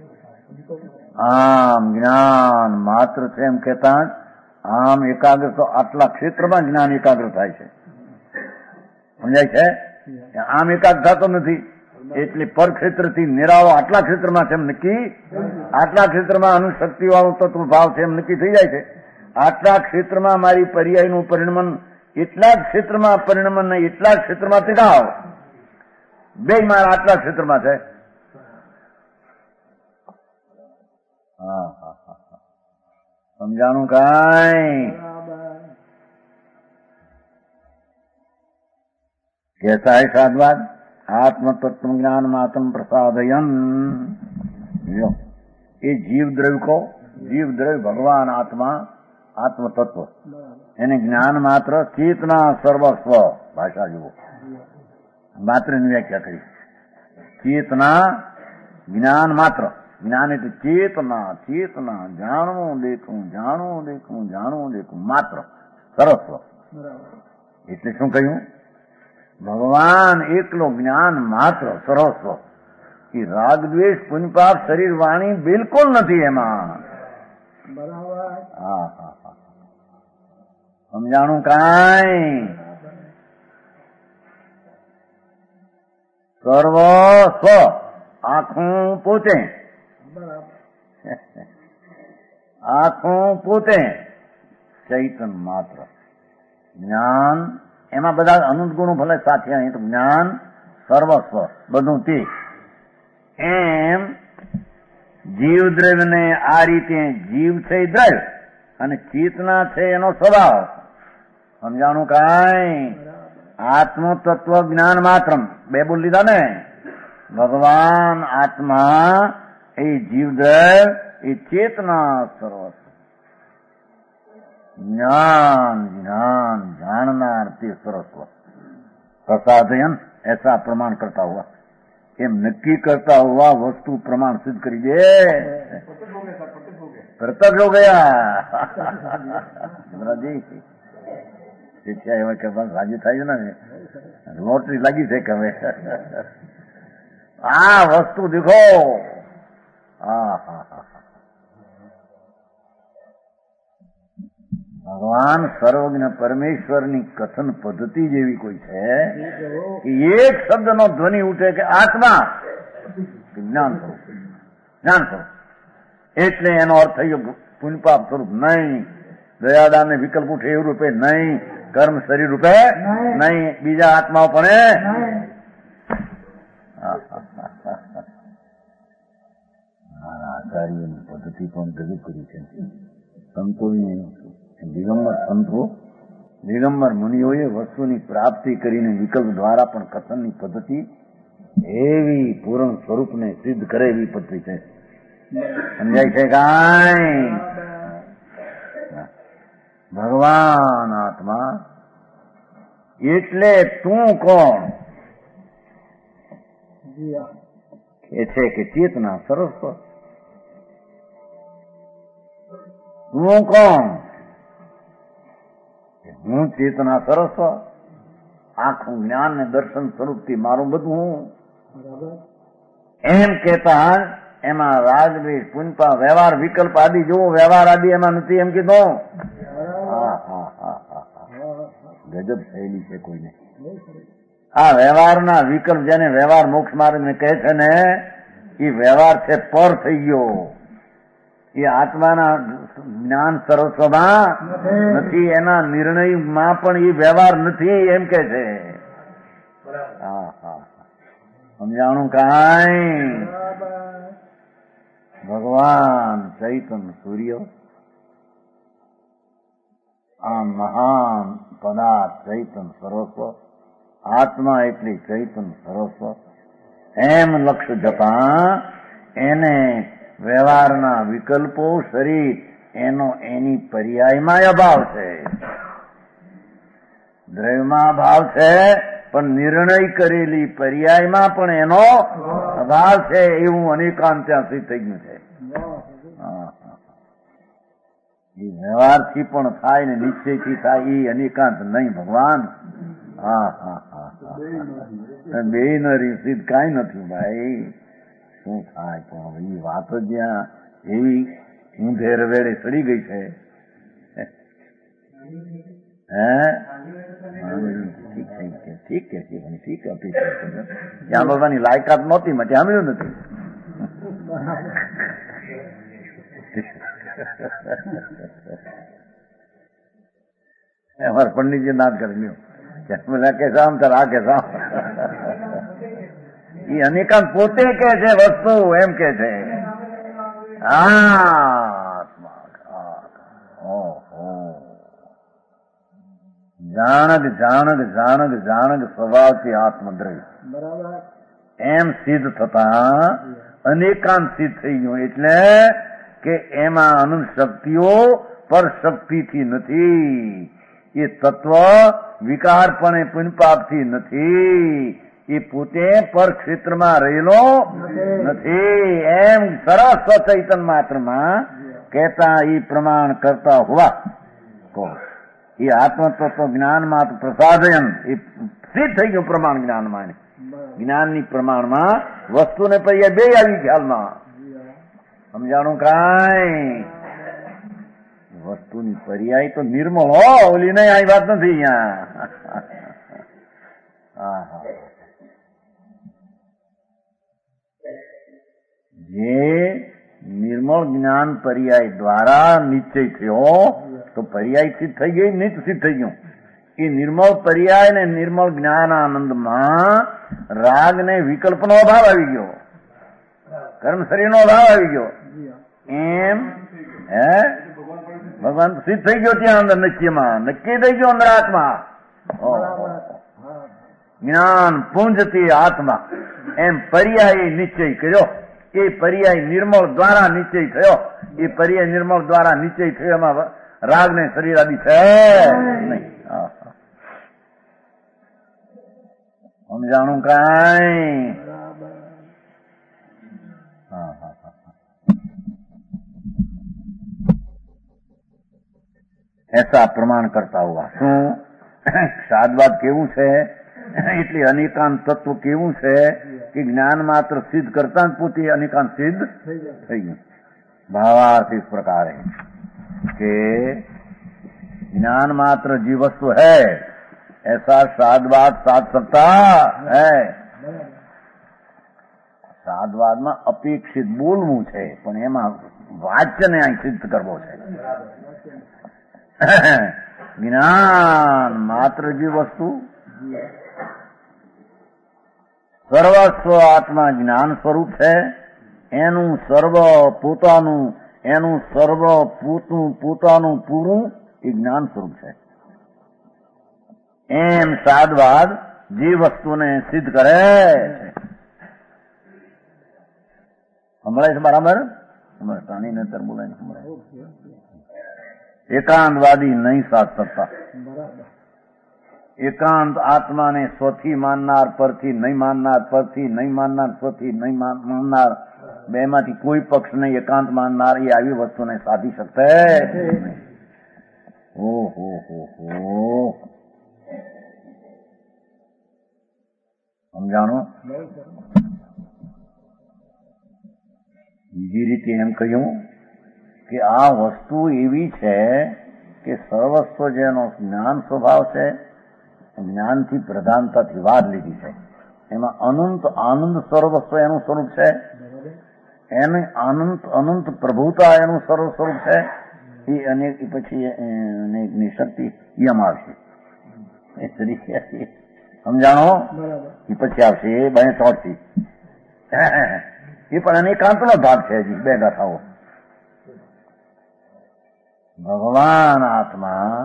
આમ જ્ઞાન માત્ર છે એમ કહેતા આમ એકાગ્ર તો આટલા ક્ષેત્રમાં જ્ઞાન એકાગ્ર થાય છે. સમજાય છે? આમ એકાગ્ર થતો નથી. એટલે પર ક્ષેત્રથી નિરાળો આટલા ક્ષેત્રમાં છે એમ નક્કી, આટલા ક્ષેત્રમાં અનુશક્તિ વાળું તત્વ ભાવ છે એમ નક્કી થઈ જાય છે. આટલા ક્ષેત્રમાં મારી પર્યાયનું પરિણમન, એટલા જ ક્ષેત્રમાં પરિણમન ને એટલા જ ક્ષેત્રમાં ટીકાવ, બે મારા આટલા ક્ષેત્રમાં છે. સમજાણું કાંઈ? कैसा है साधवाद? आत्म तत्व ज्ञान मातम प्रसादयन. ये जीव द्रव्य को, जीव द्रव्य भगवान आत्मा आत्म तत्व એને જ્ઞાન માત્ર ચેતના સર્વસ્વ. ભાષા જુઓ, માત્રની વ્યાખ્યા કરી. ચેતના જ્ઞાન માત્ર. જ્ઞાન એટલે ચેતના, ચેતના જાણવું દેખવું, જાણવું દેખવું, જાણવું દેખવું માત્ર સર્વસ્વ. એટલે શું કહ્યું? ભગવાન એકલો જ્ઞાન માત્ર સર્વસ્વ. એ રાગ દ્વેષ પુણ્યપાપ શરીર વાણી બિલકુલ નથી એમાં. હા હા હા, સમજાણું કાંઈ? સર્વ સ્વ આખું પોતે, આખું પોતે ચૈતન માત્ર. જ્ઞાન એમાં બધા અનુગુણો ભલે સાથે અહીં તો જ્ઞાન સર્વસ્વ બધું તે. એમ જીવ દ્રવ્યને આ રીતે જીવ છે દ્રવ્ય અને ચેતના છે એનો સ્વભાવ. સમજાણું કાંઈ? આત્મ તત્વ જ્ઞાન માત્ર બે બોલ લીધા ને. ભગવાન આત્મા એ જીવ દ્રવ્ય એ ચેતના સર્વસ્વ. ज्ञान ज्ञान जाननार ते सर्वस्व. प्रसादयन ऐसा प्रमाण करता हुआ, एम नक्की करता हुआ वस्तु प्रमाण सिद्ध करी दे. प्रत्यक्ष हो गया जी. શિક્ષા એવા કે બસ રાજી થાય છે ને, લોટરી લાગી છે કે હવે આ વસ્તુ દેખો. હા હા હા, ભગવાન સર્વજ્ઞ પરમેશ્વરની કથન પદ્ધતિ જેવી કોઈ છે કે એક શબ્દનો ધ્વનિ ઉઠે કે આત્મા જ્ઞાન સ્વરૂપ, જ્ઞાન સ્વરૂપ. એટલે એનો અર્થ થયો પુણ્યપાપ સ્વરૂપ નહીં, દયાદાન ને વિકલ્પ ઉઠે એવું રૂપે નહીં, કર્મ શરીર રૂપે નહીં, બીજા આત્માઓ પણ આચાર્યની પદ્ધતિ પણ ગજબ કરી છે. સંતોની દિગંબર સંતો, દિગંબર મુનિઓએ વસ્તુની પ્રાપ્તિ કરીને વિકલ્પ દ્વારા પણ કથનની પદ્ધતિ એવી પૂર્ણ સ્વરૂપને સિદ્ધ કરે એવી પદ્ધતિ છે. સમજાય છે કાંઈ? ભગવાન આત્મા એટલે તું કોણ એ છે કે ચેતના સર્વસ્વ. તું કોણ? હું ચેતના સર્વસ્વ. આખું જ્ઞાન ને દર્શન સ્વરૂપથી મારું બધું હું. એમ કેતા એમાં રાગદ્વેષ પુણ્યપાપ વ્યવહાર વિકલ્પ આદિ જુઓ, વ્યવહાર આદિ એમાં નથી એમ કીધું. ગજબ શૈલી છે કોઈને. આ વ્યવહારના વિકલ્પ જેને વ્યવહાર મોક્ષ માર્ગ ને કહે છે ને, એ વ્યવહાર છે પર થઈ ગયો. એ આત્માના જ્ઞાન સર્વસ્વમાં નથી, એના નિર્ણયમાં પણ એ વ્યવહાર નથી એમ કે છે. હા હા સમજાણું કાંઈ? ભગવાન ચૈતન સૂર્ય, આ મહાન પદાર્થ ચૈતન સર્વસ્વ, આત્મા એટલી ચૈતન સર્વસ્વ એમ લક્ષ્ય જતા એને વ્યવહારના વિકલ્પો શરીર એનો એની પર્યાયમાં અભાવ છે. દ્રવ્યમાં અભાવ છે પણ નિર્ણય કરેલી પર્યાયમાં પણ એનો અભાવ છે. એવું અનેકાંત ત્યાં સિદ્ધ થઈ ગયું છે. એ વ્યવહારથી પણ થાય ને નિશ્ચયથી થાય એ અનેકાંત નહીં ભગવાન. હા હા હા બે નરી સિદ્ધ કાંઈ નથી ભાઈ. શું થાય પણ એ વાત જ જ્યાં એવી ઊંધેર વેળે ચડી ગઈ છે. હે ઠીક કે ઠીક ત્યાં બાબાની લાયકાત નહોતી માટે સાંભળ્યું નથી. અમારે પંડિતજી નાદ કરી લ્યો કે સામ તાર આ કે સામ. એ અનેકાંત પોતે કે છે વસ્તુ એમ કે છે. જાણગ જાણગ જાણગ જાણગ સ્વભાવથી આત્મદ્રવ્ય એમ સિદ્ધ થતા અનેકાંત સિદ્ધ થઈ ગયું. એટલે કે એમાં અનંત શક્તિઓ પર શક્તિથી નથી. એ તત્વ વિકારપણે પુણ્યપાપથી નથી. એ પોતે પર ક્ષેત્રમાં રહેલો નથી. એમ સરસ ચૈતન માત્રમાં કહેતા એ પ્રમાણ કરતા હોવા તો એ આત્મતત્વ જ્ઞાન માત્ર પ્રસાદયન એ સિદ્ધ થઈ ગયું પ્રમાણ જ્ઞાનમાં. જ્ઞાનની પ્રમાણમાં વસ્તુને પછી બે આવી ખ્યાલમાં સમજાણું કાંઈ? વસ્તુની પર્યાય તો નિર્મળ હો, ઓલી નહીં આવી વાત નથી અહીંયા. જે નિર્મળ જ્ઞાન પર્યાય દ્વારા નિશ્ચય થયો તો પર્યાય સિદ્ધ થઈ ગઈ, નિત્ય સિદ્ધ થઈ ગયું. એ નિર્મળ પર્યાય ને નિર્મળ જ્ઞાન આનંદમાં રાગ ને વિકલ્પનો અભાવ આવી ગયો, કર્મ શરીરનો અભાવ આવી ગયો. એમ હે ભગવાન સિદ્ધ થઈ ગયો ત્યાં અંદર નક્કીમાં, નક્કી થઈ ગયો અંદર આત્મા. જ્ઞાન પુંજથી આત્મા એમ પર્યાય નિશ્ચય કર્યો. એ પર્યાય નિર્મળ દ્વારા નિશ્ચય થયો. એ પર્યાય નિર્મળ દ્વારા નિશ્ચય થયો એમાં રાગ ને શરીર આદિ છે નહીં. સમજાણું કાંઈ? એસા પ્રમાણ કરતા હોવા શું સાદવાદ કેવું છે, એટલે અનેકાંત તત્વ કેવું છે કે જ્ઞાન માત્ર સિદ્ધ કરતા જ પોતે અનેકાંત સિદ્ધ થઈ ગયું. ભાવાર્થ इस प्रकार है कि ज्ञान मात्र जीव वस्तु है ऐसा साधवाद साध सकता है. સાધવાદમાં અપેક્ષિત બોલવું છે પણ એમાં વાચ્યને અહીં સિદ્ધ કરવો છે. જ્ઞાન માત્ર જીવ વસ્તુ સર્વસ્વ આત્મા જ્ઞાન સ્વરૂપ છે. એનું સર્વ પોતાનું, એનું સર્વ પોતાનું પૂરું એ જ્ઞાન સ્વરૂપ છે. એમ સાધવાદ જે વસ્તુને સિદ્ધ કરે છે. સંભળાય છે બરાબર? પ્રાણી નતર બોલાય સંભળાય. એકાંતવાદી નહીં સાધ શકતા. એકાંત આત્માને સ્વથી માનનાર, પરથી નહીં માનનાર, પરથી નહીં માનનાર, સ્વથી નહીં માનનાર, બેમાંથી કોઈ પક્ષ નહીં એકાંત માનનાર એ આવી વસ્તુને સાધી શકતે. ઓહો સમજાણું? બીજી રીતે એમ કહ્યું કે આ વસ્તુ એવી છે કે સર્વસ્વ જેનો જ્ઞાન સ્વભાવ છે, જ્ઞાનથી પ્રધાનતાથી વાત લીધી છે. એમાં અનંત આનંદ સર્વસ્વ એનું સ્વરૂપ છે. એને અનંત પ્રભુતા એનું સર્વ સ્વરૂપ છે. એ અનેક પછી અનેકની શક્તિ એમ આવશે. સમજાણો? એ પછી આવશે એ 62 એ પણ અનેકાંતનો ભાગ છે. હજી 2 ગાથાઓ. ભગવાન આત્મા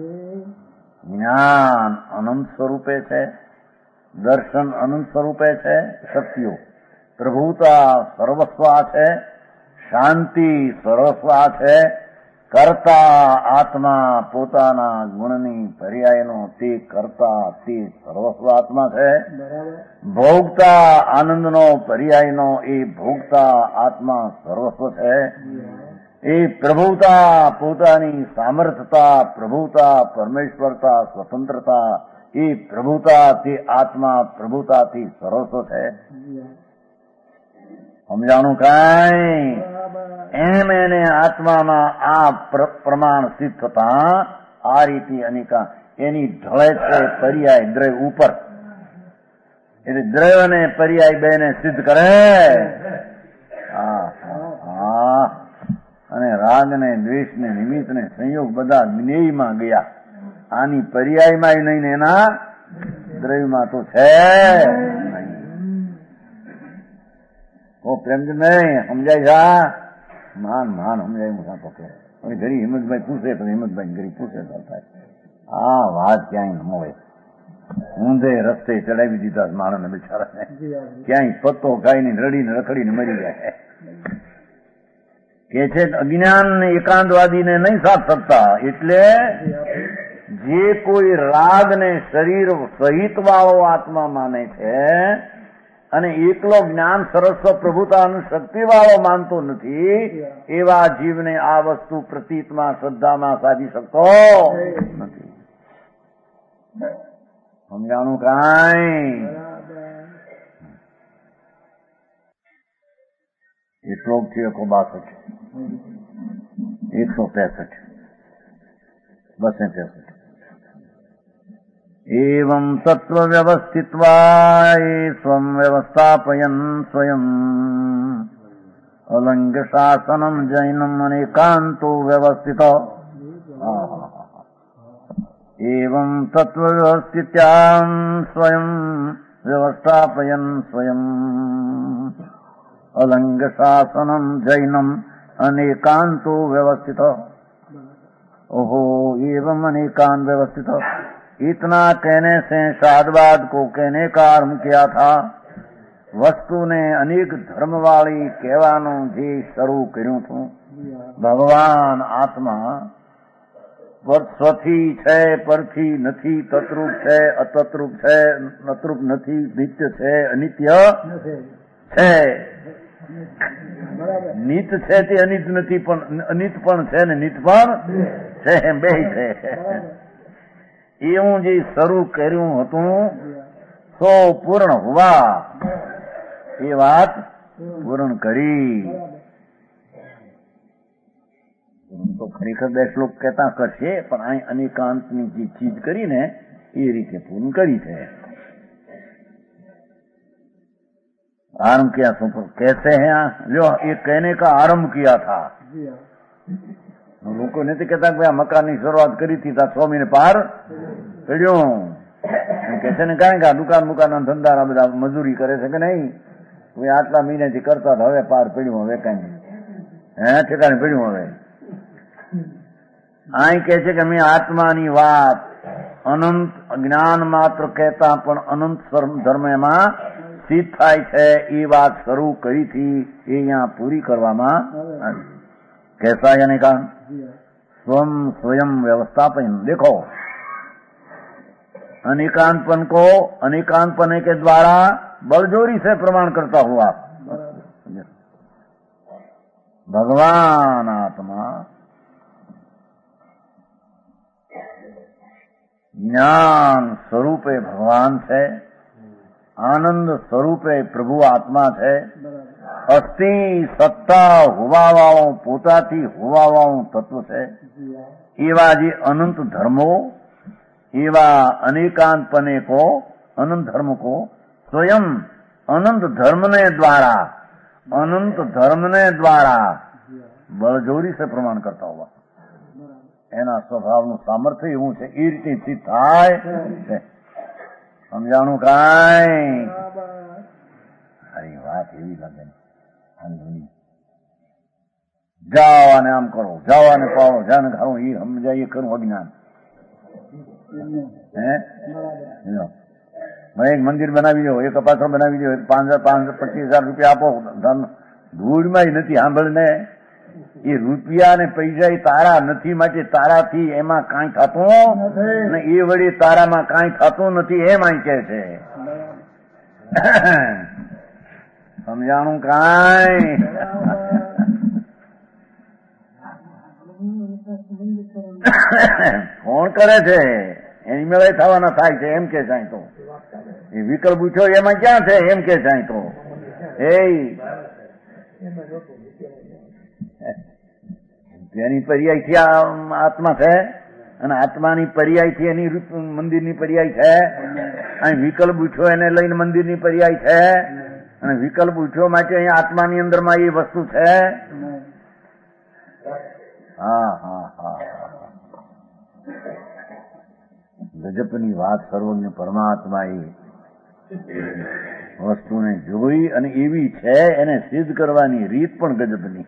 જ્ઞાન અનંત સ્વરૂપે છે, દર્શન અનંત સ્વરૂપે છે, શક્તિઓ પ્રભુતા સર્વસ્વા છે, શાંતિ સર્વસ્વા છે, કરતા આત્મા પોતાના ગુણની પર્યાયનો તે કરતા તે સર્વસ્વ આત્મા છે. ભોગતા આનંદનો પર્યાયનો એ ભોગતા આત્મા સર્વસ્વ છે. એ પ્રભુતા પોતાની સામર્થ્યતા, પ્રભુતા પરમેશ્વરતા, સ્વતંત્રતા, એ પ્રભુતા તે આત્મા પ્રભુતાથી સર્વસ્વ છે. સમજાણું કાંઈ? એમ એને આત્મામાં આ પ્રમાણ સિદ્ધ થતા આ રીતે અનેકા એની ઢળે છે પર્યાય દ્રવ્ય ઉપર. એટલે દ્રવ્ય અને પર્યાય બેને સિદ્ધ કરે. અને રાગ ને દ્વેષ ને નિમિત્ત ને સંયોગ બધા જ્ઞેયમાં ગયા. આની પર્યાયમાં નહીં ને એના દ્રવ્યમાં તો છે નહીં. પ્રેમચંદ નહીં સમજાય છે? માન સમજાય મોટા પકે. ઘડી હિંમતભાઈ પૂછે તો હિંમતભાઈ ઘડી પૂછે તો થાય. આ વાત ક્યાંય ન મળે. ઊંધે રસ્તે ચડાવી દીધા માણસને બિચારાને. ક્યાંય પત્તો ખાઈને રડીને રખડીને મરી જાય. કે છે અજ્ઞાન ને એકાંતવાદીને નહીં સાથ શકતા. એટલે જે કોઈ રાગ ને શરીર સહિત વાળો આત્મા માને છે અને એકલો જ્ઞાન સરસ્વ પ્રભુતાનું શક્તિ વાળો માનતો નથી, એવા જીવને આ વસ્તુ પ્રતીતમાં શ્રદ્ધામાં સાધી શકતો નથી. સમજાણું કાંઈ? એ શ્લોક છે 162, 163, 263. एवं तत्व व्यवस्थित्वा स्वं व्यवस्थापयन् स्वयं अलंग शासनम जैनम अनेकांतो व्यवस्थितो. एवं तत्व व्यवस्थित्यां स्वयं व्यवस्थापयन् स्वयं अलंग शासनम जैनम अनेकांतो व्यवस्थितो. ओहो एवं अनेकांत व्यवस्थितो. इतना कहने से शादवाद को कहने का आरंभ किया था. વસ્તુને અનેક ધર્મ વાળી કહેવાનું જે શરૂ કર્યું હતું. ભગવાન આત્મા સ્વથી છે, પરથી નથી, તત્રૂપ છે, અતત્રૂપ છે, નતરૂપ નથી, નિત્ય છે, અનિત્ય છે. નિત છે તે અનિત નથી, પણ અનિત પણ છે ને નિત પણ છે, બે છે. એવું જે શરૂ કર્યું હતું સો પૂર્ણ હોવા એ વાત પૂર્ણ કરી. તો ખરેખર 2 શ્લોક કહેતા કરશે, પણ અહીં અનેકાંતની જે ચીજ કરીને એ રીતે પૂર્ણ કરી છે. आरंभ किया तो कैसे हैं? जो ये कहने का आरंभ किया था. લોકો નથી કહેતા કે આ મકાનની શરૂઆત કરી હતી ત્યાં 6 મહિને પાર પડ્યો. કે છે ને કાંઈ કે આ દુકાન ધંધા બધા મજૂરી કરે છે કે નહીં, આટલા મહિનાથી કરતા હતા, હવે પાર પડ્યું, હવે કઈ ઠેકાણે પડ્યું. હવે અહીં કે છે કે મેં આત્માની વાત અનંત જ્ઞાન માત્ર કહેતા પણ અનંત ધર્મ એમાં સિદ્ધ થાય છે એ વાત શરૂ કરી थी, એ અહીંયા પૂરી કરવામાં આવી. कैसा यानी का स्वयं व्यवस्थापन. देखो अनेकांतपन को अनेकांतपने के द्वारा बलजोरी से प्रमाण करता हुआ भगवान आत्मा ज्ञान स्वरूपे भगवान है, आनंद स्वरूपे प्रभु आत्मा है, અસ્થિ સત્તા હોવાવાળો પોતાથી હોવાવાળો તત્વ છે. એવા જે અનંત ધર્મો, એવા અનેકાંતપને કો અનંત ધર્મ કો સ્વયં અનંત ધર્મને દ્વારા अनंत धर्म ने द्वारा बळजोरी से प्रमाण करता हुआ एना स्वभावનું સામર્થ્ય એવું છે એ રીતે થાય છે. સમજાણું કાંઈ? અરે વાત એવી લાગે જાઓ અને આમ કરો, જાઓ અને પાડો, જાને ખાવું એ સમજાય એ ખરું અજ્ઞાન. એક મંદિર બનાવી દો, એક અપાસણ બનાવી દો, 5,000 રૂપિયા આપો, ધન ધૂળમાં નથી સાંભળને. એ રૂપિયા ને પૈસા એ તારા નથી, માટે તારાથી એમાં કાંઈ થતું ને એ વળી તારામાં કાંઈ થતું નથી એમ અહીં કે છે. સમજાણું કાંઈ? કોણ કરે છે એની મેળે થવાના થાય છે એમ કે જાય તો એ વિકલ્પ પૂછો એમાં ક્યાં છે એમ કે જાય તો એની પર્યાયથી આત્મા છે અને આત્માની પર્યાયથી એની મંદિરની પર્યાય છે. અહીં વિકલ્પ પૂછો એને લઈને મંદિરની પર્યાય છે અને વિકલ્પ પૂછો માટે અહીં આત્માની અંદરમાં એ વસ્તુ છે. હા હા હા ગજબની વાત. સર્વજ્ઞ પરમાત્મા એ વસ્તુને જોઈ અને એવી છે એને સિદ્ધ કરવાની રીત પણ ગજબની.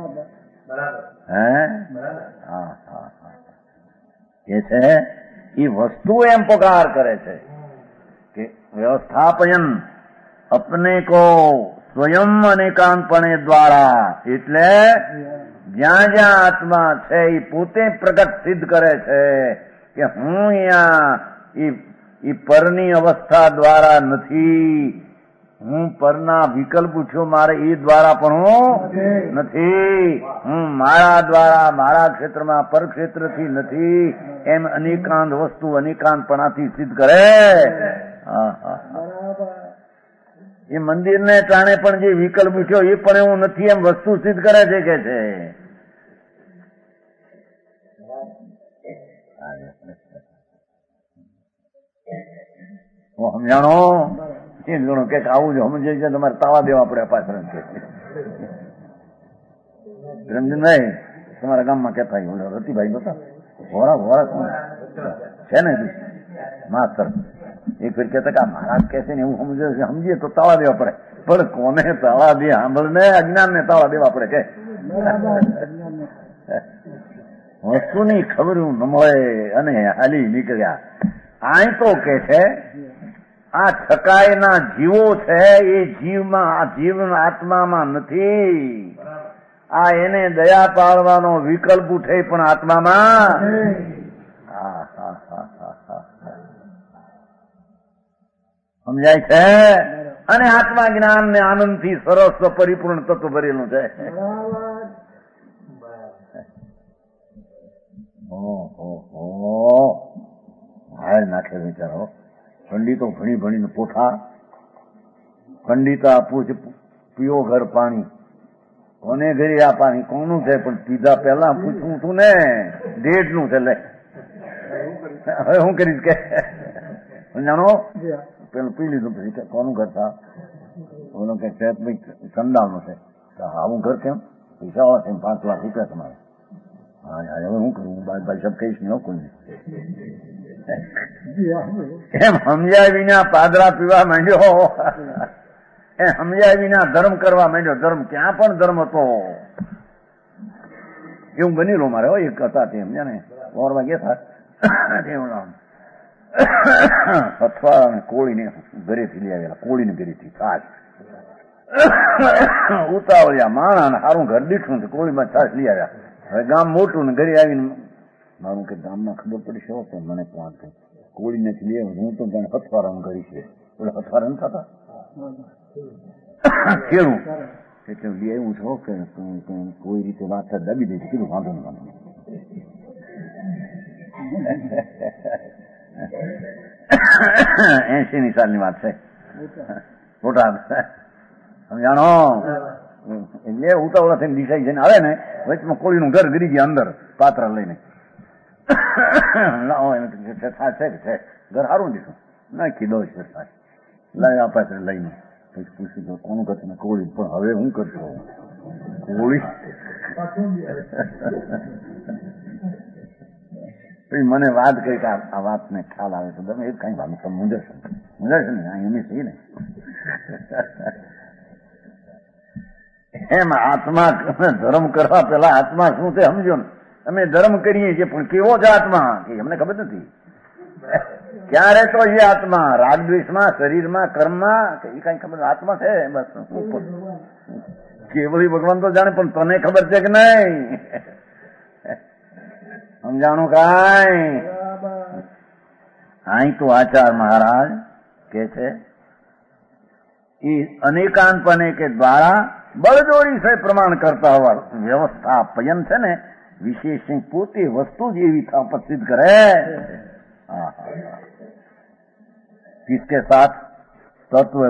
હે હા હા એ છે એ વસ્તુ એમ પકાર કરે છે કે વ્યવસ્થાપયન અપને કો સ્વયં અનેકાંતપણે દ્વારા, એટલે જ્યાં જ્યાં આત્મા છે એ પોતે પ્રગટ સિદ્ધ કરે છે કે હું અહીંયા એ પરની અવસ્થા દ્વારા નથી, હું પરના વિકલ્પ પૂછ્યો મારે એ દ્વારા પણ હું નથી, હું મારા દ્વારા મારા ક્ષેત્રમાં પર ક્ષેત્રથી નથી, એમ અનેકાંત વસ્તુ અનેકાંતપણાથી સિદ્ધ કરે. એ મંદિરને ટાણે પણ જે વિકલ્પ પૂછ્યો એ પણ એવું નથી એમ વસ્તુ સિદ્ધ કરે છે કે છે. સમજાણો એ ગણો કે આવું જ સમજે છે તમારે તાવા દેવા પડે પાછળ છે. રંજનભાઈ તમારા ગામમાં કેતા રતિભાઈ નતા વોરા વોરા કોણ છે ને માસ્તર એક ફેર કહેતા કે મહારાજ કે છે ને એવું સમજીએ તો તાવા દેવા પડે, પણ કોને તાવા દે? સાંભળને અજ્ઞાન ને તાવા દેવા પડે કે વસ્તુની ખબર ન મળે અને હાલી નીકળ્યા. આય તો કે છે આ છકાયના જીવો છે એ જીવમાં આ જીવ આત્મામાં નથી. આ એને દયા પાડવાનો વિકલ્પ ઉઠે પણ આત્મામાં. સમજાય છે? અને આત્મા જ્ઞાન ને આનંદ થી સરસ પરિપૂર્ણ તત્વ ભરેલું છે. હાલ નાખે વિચારો. પંડિતો ભણી ભણીને પોઠા, પંડિતા પૂછ પીઓ ઘર પાણી, કોને ઘરે આ પાણી કોનું છે? પણ પીધા પહેલા પૂછવું તું ને ડેઢ નું છે. લે હવે હું કરીશ કે જાણો પેલું પી લીધું પછી કોનું ઘર થા ઓલો કે સંડાલ નું છે. આવું ઘર કેમ? પૈસા વાળા છે, 5 લાખ રૂપિયા તમારે. હા હવે હું કરું? ભાઈ સબ કહીશ નહીં કોઈ એમ સમજાય વિના પાદરા પીવા માંડ્યો, એમ સમજાય વિના ધર્મ કરવા માંડ્યો. ધર્મ ક્યાં પણ ધર્મ હતો એવું બનેલું મારે. એક હતા તે સમજ્યા ને ઓરવા ગયા હતા અથવા કોળીને ઘરેથી લઈ આવેલા, કોળીને ઘરેથી છાશ ઉતાવળ્યા માણા સારું ઘર દીઠું છે, કોળીમાં છાશ લઈ આવ્યા. હવે ગામ મોટું ને ઘરે આવીને મારું કે ગામમાં ખબર પડી છે તો મને પણ કોળી નથી લે, હું તો જાણે હથવારા ઘરી છે. એટલે હથવારા નથી થતા કેળું એટલે લઈ આવ્યું છો કે કોઈ રીતે વાત દબી દે છે. કીધું વાંધો નહીં. 80ની સાલની વાત છે. મોટા સમજાણો એટલે ઉતાવળા થઈને દિશાઈ જઈને આવે ને વચમાં કોળીનું ઘર ગરી ગયા અંદર પાત્રા લઈને. ઘર સારું દીધું નાખી દો છે લાવ્યા પાછળ લઈને પછી પૂછ્યું તો કોનું કરશે? કોળી. પણ હવે હું કરશો? કોળી. મને વાત કઈ કે આ વાતને ખ્યાલ આવે છે, તમે એ કઈ વાત તમે મુંજરશો ને, એમની સહી ને. એમ આત્મા ધર્મ કરવા પેલા આત્મા શું છે સમજો ને. અમે ધર્મ કરીએ છીએ પણ કેવો છે આત્મા કે અમને ખબર નથી. ક્યારે તો એ આત્મા રાગદ્વેષમાં, શરીરમાં, કર્મમાં એ કઈ ખબર? આત્મા છે બસ. કેવલી ભગવાન તો જાણે, પણ તને ખબર છે કે નહીં? સમજાણું કાંઈ? અહીં તો આચાર્ય મહારાજ કે છે એ અનેકાંતપને કે દ્વારા બળજોડી સે પ્રમાણ કરતા હોવા વ્યવસ્થા પયન છે ને વિશેષ પોતે વસ્તુ જ એવી ઉપસ્થિત કરે. किसके साथ? तत्व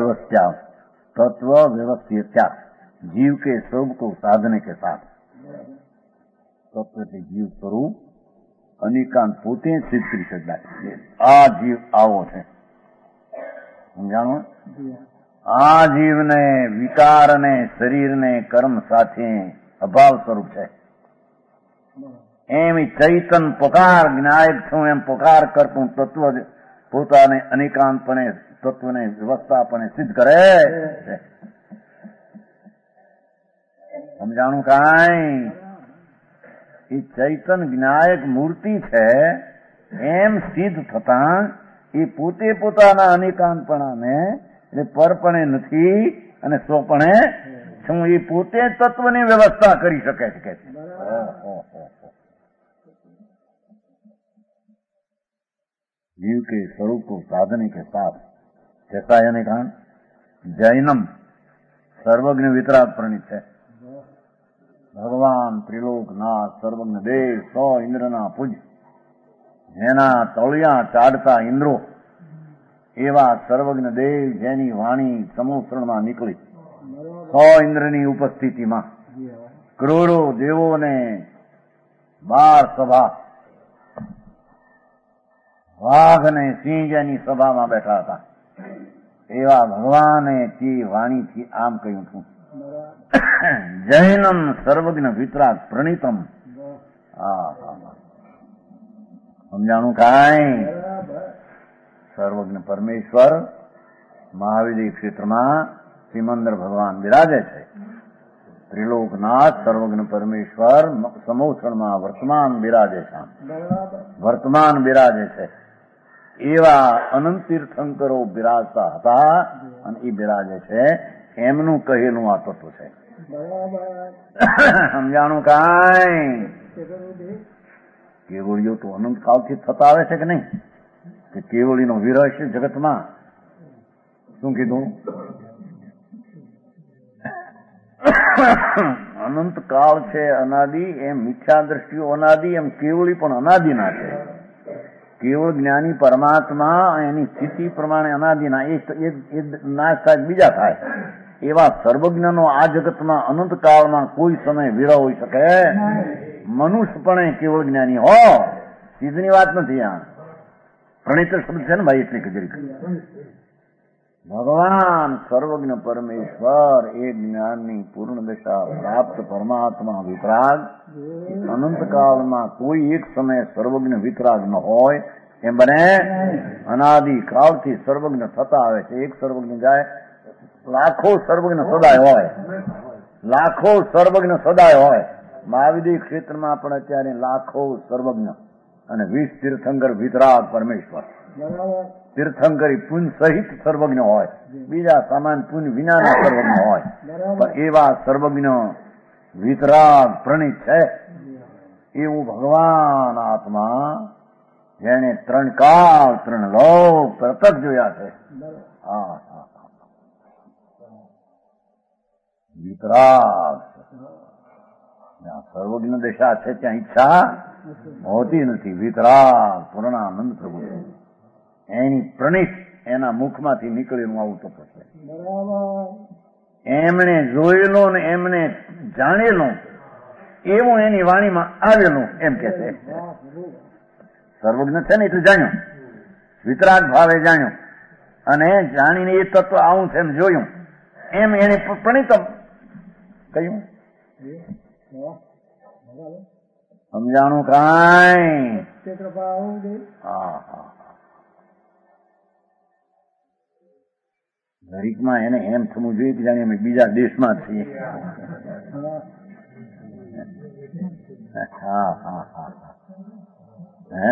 व्यवस्था जीव के स्वरूप को साधने के साथ. तत्व से जीव स्वरूप અનિકાંત પોતે સિદ્ધ કરી શકાય. આ જીવ આવો છે, સમજાણો? આ જીવને વિકાર અને શરીરને કર્મ સાથે અભાવ સ્વરૂપ છે. એમ ચૈતન પોકાર જ્ઞાયક છું એમ પોકાર કરતું તત્વ પોતાને અનેકાંતપણે તત્વને વ્યવસ્થાપણે સિદ્ધ કરે છે. સમજાણું કાંઈ? એ ચૈતન જ્ઞાયક મૂર્તિ છે એમ સિદ્ધ થતા એ પોતે પોતાના અનેકાંતપણાને એટલે પરપણે નથી અને સ્વપણે શું એ પોતે તત્વની વ્યવસ્થા કરી શકે છે કે जीव के स्वरूप को साधने के साथ कैसा है अनेकांत? जैनम सर्वज्ञ वितराग प्रणित है. ભગવાન ત્રિલોકનાથ સર્વજ્ઞ દેવ 100 ઇન્દ્રના પૂજ જેના તળિયા ચાડતા ઇન્દ્રો એવા સર્વજ્ઞ દેવ જેની વાણી સમુદ્રમાં નીકળી 100 ઇન્દ્રની ઉપસ્થિતિમાં કરોડો દેવોને 12 સભા વાઘ અને સિંહ જેની સભામાં બેઠા હતા એવા ભગવાને તે વાણીથી આમ કહ્યું હતું જૈનમ સર્વજ્ઞ વિતરાગ પ્રણીતમ. સમજાણું કાંઈ? સર્વજ્ઞ પરમેશ્વર મહાવીર ક્ષેત્રમાં સિમંદર ભગવાન બિરાજે છે. ત્રિલોકનાથ સર્વજ્ઞ પરમેશ્વર સમોષણમાં વર્તમાન બિરાજે છે. વર્તમાન બિરાજે છે એવા અનંત તીર્થંકરો બિરાજતા હતા અને એ બિરાજે છે એમનું કહેલું આ તત્વ છે. સમજાણું કાંઈ? કેવળીઓ તો અનંત કાળથી થતા આવે છે કે નહીં? કે કેવળીનો વિરહ છે જગતમાં. શું કીધું? અનંત કાળ છે અનાદિ, એમ મિથ્યા દ્રષ્ટિઓ અનાદિ, એમ કેવળી પણ અનાદિના છે. કેવળ જ્ઞાની પરમાત્મા એની સ્થિતિ પ્રમાણે અનાદિના એ નાશ થાય બીજા થાય. એવા સર્વજ્ઞનો આ જગતમાં અનંત કાળમાં કોઈ સમય વિરહ હોઈ શકે? મનુષ્ય પણ કેવળ જ્ઞાની હો, સીધની વાત નથી. આ પ્રણીત શબ્દ છે ને ભાઈ, એટલી કજરી. ભગવાન સર્વજ્ઞ પરમેશ્વર એ જ્ઞાનની પૂર્ણ દશા પ્રાપ્ત પરમાત્મા વિતરાગ અનંત કાળમાં કોઈ એક સમય સર્વજ્ઞ વિતરાગ ન હોય એમ બને. અનાદિ કાળથી સર્વજ્ઞ થતા આવે છે. એક સર્વજ્ઞ જાય, લાખો સર્વજ્ઞ સદાય હોય, લાખો સર્વજ્ઞ સદાય હોય. મહાવિદ્ય ક્ષેત્રમાં પણ અત્યારે લાખો સર્વજ્ઞ અને 20 તીર્થંકર વિતરાગ પરમેશ્વર. તીર્થંકરી પુણ્ય સહિત સર્વજ્ઞ હોય, બીજા સામાન્ય પુણ્ય વિનાના સર્વજ્ઞ હોય, પણ એવા સર્વજ્ઞ વિતરાગ પ્રણીત છે એવું ભગવાન આત્મા જેને 3 કાળ 3 લોક પ્રત્યક્ષ જોયા છે. વિતરાગ જ્યાં સર્વજ્ઞ દશા છે ત્યાં ઈચ્છા હોતી નથી. વિતરાગ પૂર્ણાનંદ પ્રભુ એની પ્રણીત એના મુખમાંથી નીકળેલું આવું તત્વ છે. એમણે જોયેલું ને એમને જાણેલું એવું એની વાણીમાં આવેલું એમ કે છે. સર્વજ્ઞ છે ને એટલે જાણ્યું, વિતરાગ ભાવે જાણ્યું અને જાણીને એ તત્વ આવું છે એમ જોયું એમ એને પ્રણિતમ કહ્યું. સમજાણું કાંઈ? હા હા. દરેકમાં એને એમ થવું જોઈએ કે જાણે અમે બીજા દેશમાં છીએ. હા હા હા. હે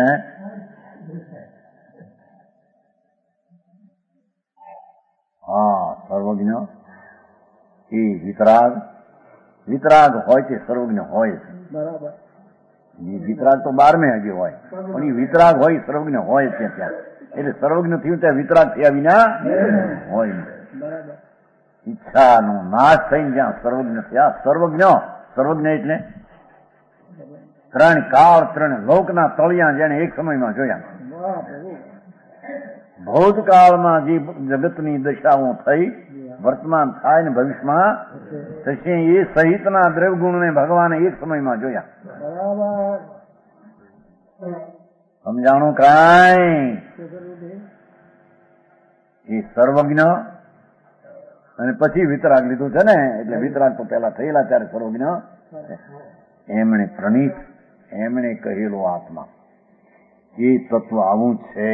હા, સર્વજ્ઞ એ વિતરાગ હોય તે સર્વજ્ઞ હોય છે. બરાબર. વિતરાગ તો 12મે હજી હોય, પણ એ વિતરાગ હોય સર્વજ્ઞ હોય છે ત્યાં. એટલે સર્વજ્ઞ થયું ત્યાં વિતરાગ થયા વિના હોય નહીં. ઈચ્છાનો નાશ થઈને જ્યાં સર્વજ્ઞ થયા. સર્વજ્ઞ એટલે 3 કાળ 3 લોકના તળિયા જેને એક સમયમાં જોયા. ભૂતકાળમાં જે જગતની દશાઓ થઈ, વર્તમાન થાય ને ભવિષ્યમાં થશે એ સહિતના દ્રવ્યગુણને ભગવાને એક સમયમાં જોયા. સમજાણું કાંઈ? એ સર્વજ્ઞ અને પછી વિતરાગ લીધું છે ને, એટલે વિતરાગ તો પેલા થયેલા ત્યારે સર્વજ્ઞ. એમણે પ્રણીત, એમણે કહેલો આત્મા એ તત્વ આવું છે.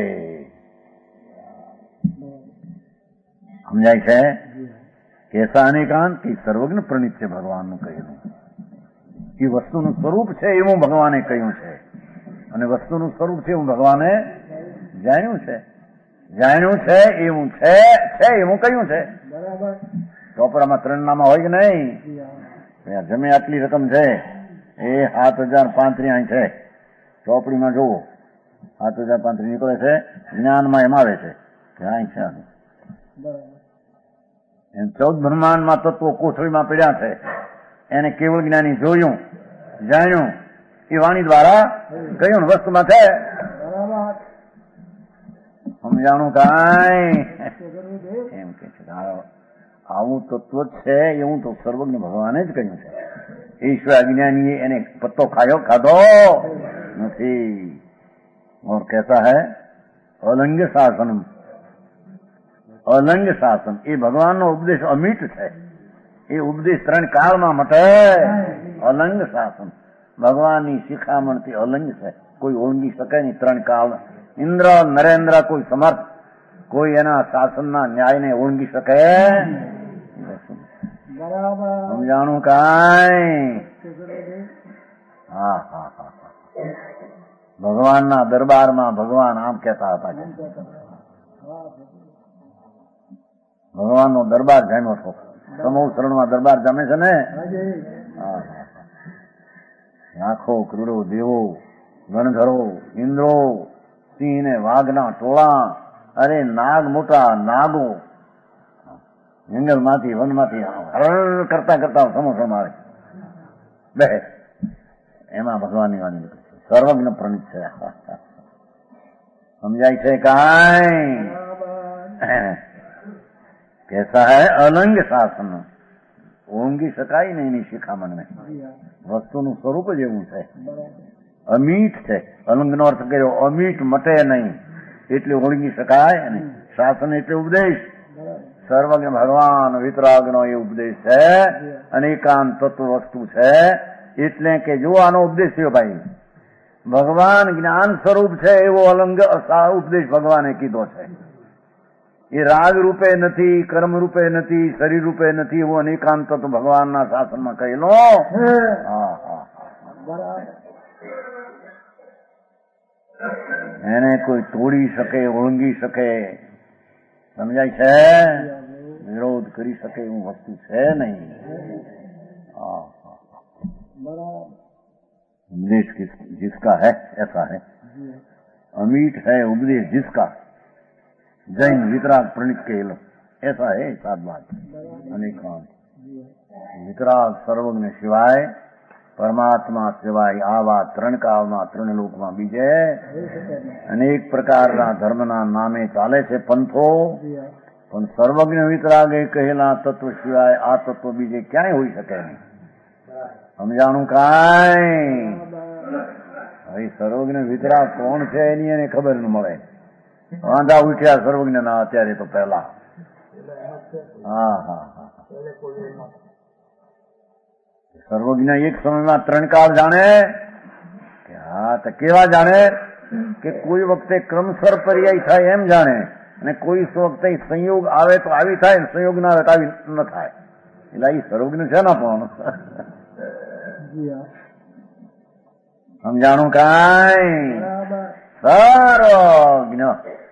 સમજાય છે? કેસા અનેકાંત કે સર્વજ્ઞ પ્રણીત છે ભગવાનનું કહેલું. એ વસ્તુનું સ્વરૂપ છે એવું ભગવાને કહ્યું છે, અને વસ્તુનું સ્વરૂપ છે એવું ભગવાને જાણ્યું છે. જાણ્યું છે એવું છે એવું કહ્યું છે. ચોપડામાં 3 નામા હોય કે નહીં? જમે આટલી રકમ છે એ 7035 છે. ચોપડીમાં જુઓ 7035 નીકળે છે, જ્ઞાનમાં એમ આવે છે કે અહીં છે. એમ 14 બ્રહ્માંડમાં તત્વો કોથળીમાં પડ્યા છે. એને કેવળ જ્ઞાની જોયું, જાણ્યું, એ વાણી દ્વારા કહ્યું વસ્તુમાં છે. સમજાણું કાંઈ? એમ કે છે આવું તત્વ જ છે એવું તો સર્વજ્ઞ ભગવાને જ કહ્યું છે. ઈશ્વર અજ્ઞાનીએ એને પત્તો ખાધો નથી. और कैसा है? अलंग શાસન એ ભગવાનનો ઉપદેશ અમિત છે. એ ઉપદેશ 3 કાળમાં મટે. અલંગ શાસન ભગવાનની શિખામણથી અલંગ છે, કોઈ ઓળંગી શકે નહીં. 3 કાળ ઇન્દ્ર નરેન્દ્ર કોઈ સમર્થ કોઈ એના શાસનના ન્યાયને ઓળંગી શકે. સમજાણું કાંઈ? હા હા હા. ભગવાનના દરબારમાં ભગવાન આમ કહેતા હતા કે ભગવાનનો દરબાર જામ્યો છો. સમૂહ શરણમાં દરબાર જામે છે ને. લાખો કરોડો દેવો, ગણધરો, ઇન્દ્રો, સિંહ ને વાઘના ટોળા, અરે નાગ મોટા નાગો જંગલમાંથી વનમાંથી હરણ કરતા સમૂહ આવે બે. એમાં ભગવાનની વાણી સર્વજ્ઞ પ્રણીત છે. સમજાય છે કાંઈ? कैसा है? अलंग શાસન ઓળંગી શકાય ને એની શિખામણને. વસ્તુનું સ્વરૂપ જ એવું છે. અમીટ છે. અલંગનો અર્થ કર્યો અમીટ, મટે નહીં એટલે ઓળંગી શકાય નહીં. શાસન એટલે ઉપદેશ. સર્વજ્ઞ ભગવાન વિતરાગનો એ ઉપદેશ છે. અનેકાંત તત્વ વસ્તુ છે. એટલે કે જો આનો ઉપદેશ થયો ભાઈ, ભગવાન જ્ઞાન સ્વરૂપ છે એવો અલંગ ઉપદેશ ભગવાને કીધો છે. એ રાગ રૂપે નથી, કર્મ રૂપે નથી, શરીર રૂપે નથી, એવો અનેકાંત તો ભગવાનના શાસનમાં કહેલો. એને કોઈ તોડી શકે, ઓળંગી શકે, સમજાય છે? વિરોધ કરી શકે એવું વસ્તુ છે નહીં. उपदेश जिसका है ऐसा है. अमीट है उपदेश जिसका, जैन वितराग प्रणित केलो ऐसा है. सात बात अनेकांत वितराग सर्वज्ञ सिवाय, પરમાત્મા સિવાય આવા 3 કાળમાં 3 લોકમાં બીજે અનેક પ્રકારના ધર્મના નામે ચાલે છે પંથો, પણ સર્વજ્ઞ વિતરાગે કહેલા તત્વ સિવાય આ તત્વ બીજે ક્યાંય હોઈ શકે નહીં. સમજાણું કાંઈ? હવે સર્વજ્ઞ વિતરાગ કોણ છે એની એને ખબર ન મળે. વાંધા ઉઠ્યા સર્વજ્ઞ ના અત્યારે તો પહેલા. હા હા હા. સર્વજ્ઞ એક સમયમાં 3 કાળ જાણે કે હા તો કેવા જાણે કે કોઈ વખતે ક્રમસર પર્યાય થાય એમ જાણે, અને કોઈ વખતે સંયોગ આવે તો આવી થાય ને સંયોગ ના આવે તો આવી ન થાય. એટલે એ સર્વજ્ઞ છે ને પણ સમજાણું કાંઈ સર્વજ્ઞ.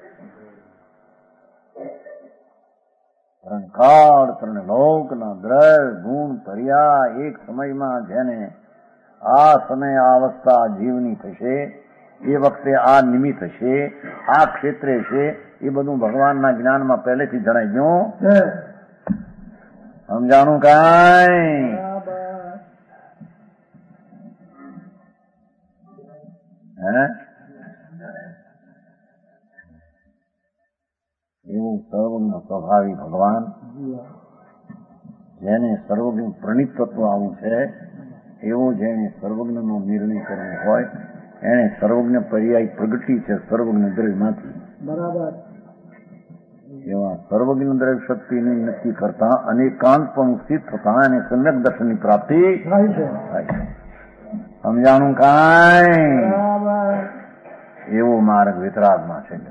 3 કાળ 3 લોકના દ્રવ્ય ગુણ પર્યા એક સમયમાં જેને આ સમય આ અવસ્થા જીવની થશે, એ વખતે આ નિમિત્ત હશે, આ ક્ષેત્રે છે, એ બધું ભગવાનના જ્ઞાનમાં પહેલેથી જણાઈ ગયું. સમજાણું કાંઈ? હે એવું સર્વજ્ઞ સ્વભાવી ભગવાન, જેને સર્વજ્ઞ પ્રણિત તત્વ આવું છે, એવો જેને સર્વજ્ઞનો નિર્ણય કરવો હોય એને સર્વજ્ઞ પર્યાય પ્રગટી છે સર્વજ્ઞ દ્રવ્યમાંથી. બરાબર. એવા સર્વજ્ઞ દ્રવ્ય શક્તિને નક્કી કરતા અનેકાંત પણ સ્થિત થતા અને સમ્યક દર્શનની પ્રાપ્તિ થાય છે. સમજાણું કાંઈ? એવો માર્ગ વિતરાગમાં છે.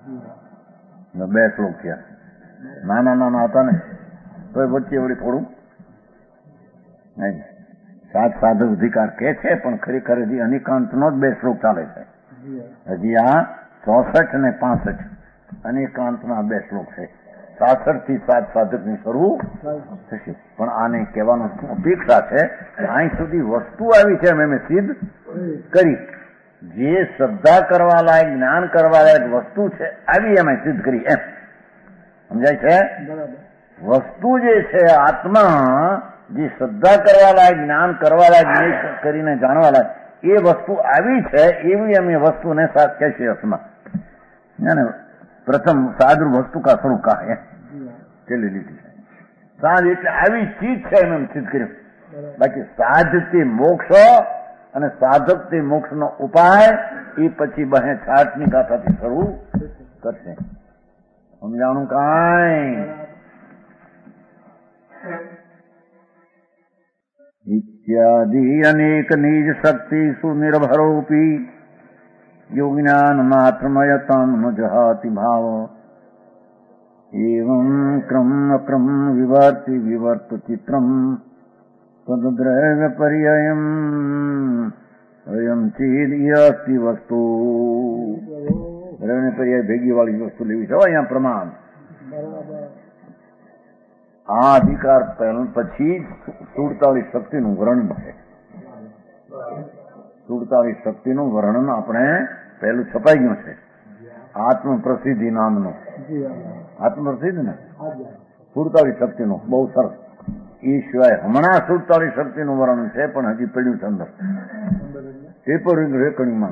2 શ્લોક થયા. નાના હતા ને તો વચ્ચે વળી થોડું નહીં. સાધક અધિકાર કે છે પણ ખરેખર હજી અનેકાંતનો જ 2 શ્લોક ચાલે છે. હજી આ 64 અને 65 અનેકાંતના 2 શ્લોક છે. 66 થી 7 સાધકની શરૂ થશે. પણ આને કહેવાનું અપેક્ષા છે કે અહીં સુધી વસ્તુ આવી છે મેં સિદ્ધ કરી. જે શ્રદ્ધા કરવા લાયક જ્ઞાન કરવા લાયક વસ્તુ છે આવી એમ સિદ્ધ કરી. એમ સમજાય છે? વસ્તુ જે છે આત્મા, જે શ્રદ્ધા કરવા લાયક જ્ઞાન કરવા લાયક કરીને જાણવા લાયક એ વસ્તુ આવી છે એવી અમે વસ્તુને સાથ કહે છે અર્થમાં. પ્રથમ સાદુર વસ્તુ કા સ્વરૂપ કા એમ ચલી લીધી છે. સાધ એટલે આવી ચીજ છે એમ સિદ્ધ કર્યું. બાકી સાધથી મોક્ષ અને સાધક તે મોક્ષનો ઉપાય એ પછી બહે છાટની ગાથાથી શરૂ કરશે. સમજાણું કાંઈ? ઇત્યાદિ અનેક નિજ શક્તિ સુનિર્ભરોપી યોજ્ઞાન માત્રમયતમ ન જહાતિ ભાવ એવં ક્રમ ક્રમ વિવર્તિ વિવર્ત ચિત્રમ તદ્દ્રવ્ય પર્યયમ અયમ ચેદિયસ્તિ વસ્તુ. દ્રવ્ય પર્યાય ભેગી વાળી વસ્તુ લેવી છે અહીંયા પ્રમાણ. આ અધિકાર પછી 47 શક્તિનું વર્ણન છે. 47 શક્તિનું વર્ણન આપણે પહેલું છપાઈ ગયું છે આત્મપ્રસિદ્ધિ નામનું. આત્મપ્રસિદ્ધ ને 47 શક્તિનું બહુ સરસ. એ સિવાય હમણાં 47 શક્તિનું વર્ણન છે પણ હજી પડ્યું છે અંદર પેપર રેકર્ડિંગમાં.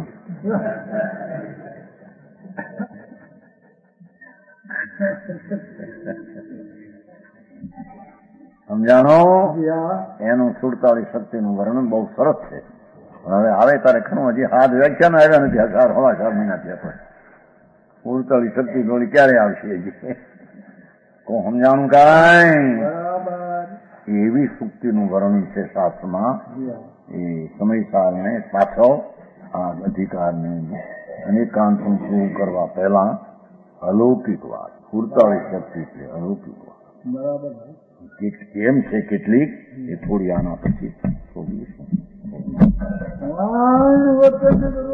સમજાણો? એનું 47 શક્તિનું વર્ણન બહુ સરસ છે. હવે આવે તારે ખરું હજી હાથ વ્યાખ્યાન આવ્યા નથી. 4 મહિના થયા. 47 શક્તિ જોડી ક્યારે આવશે હજી? સમજાણું કાંઈ? એવી સુક્તિનું વર્ણન છે શાસ્ત્રમાં. એ સમયસારને પાછો આ અધિકારને અનેકાંતનું શરૂ કરવા પહેલા અલૌકિક વાત 47 શક્તિ છે. અલૌકિક વાત કેમ છે કેટલીક એ થોડી આના પછી થોડી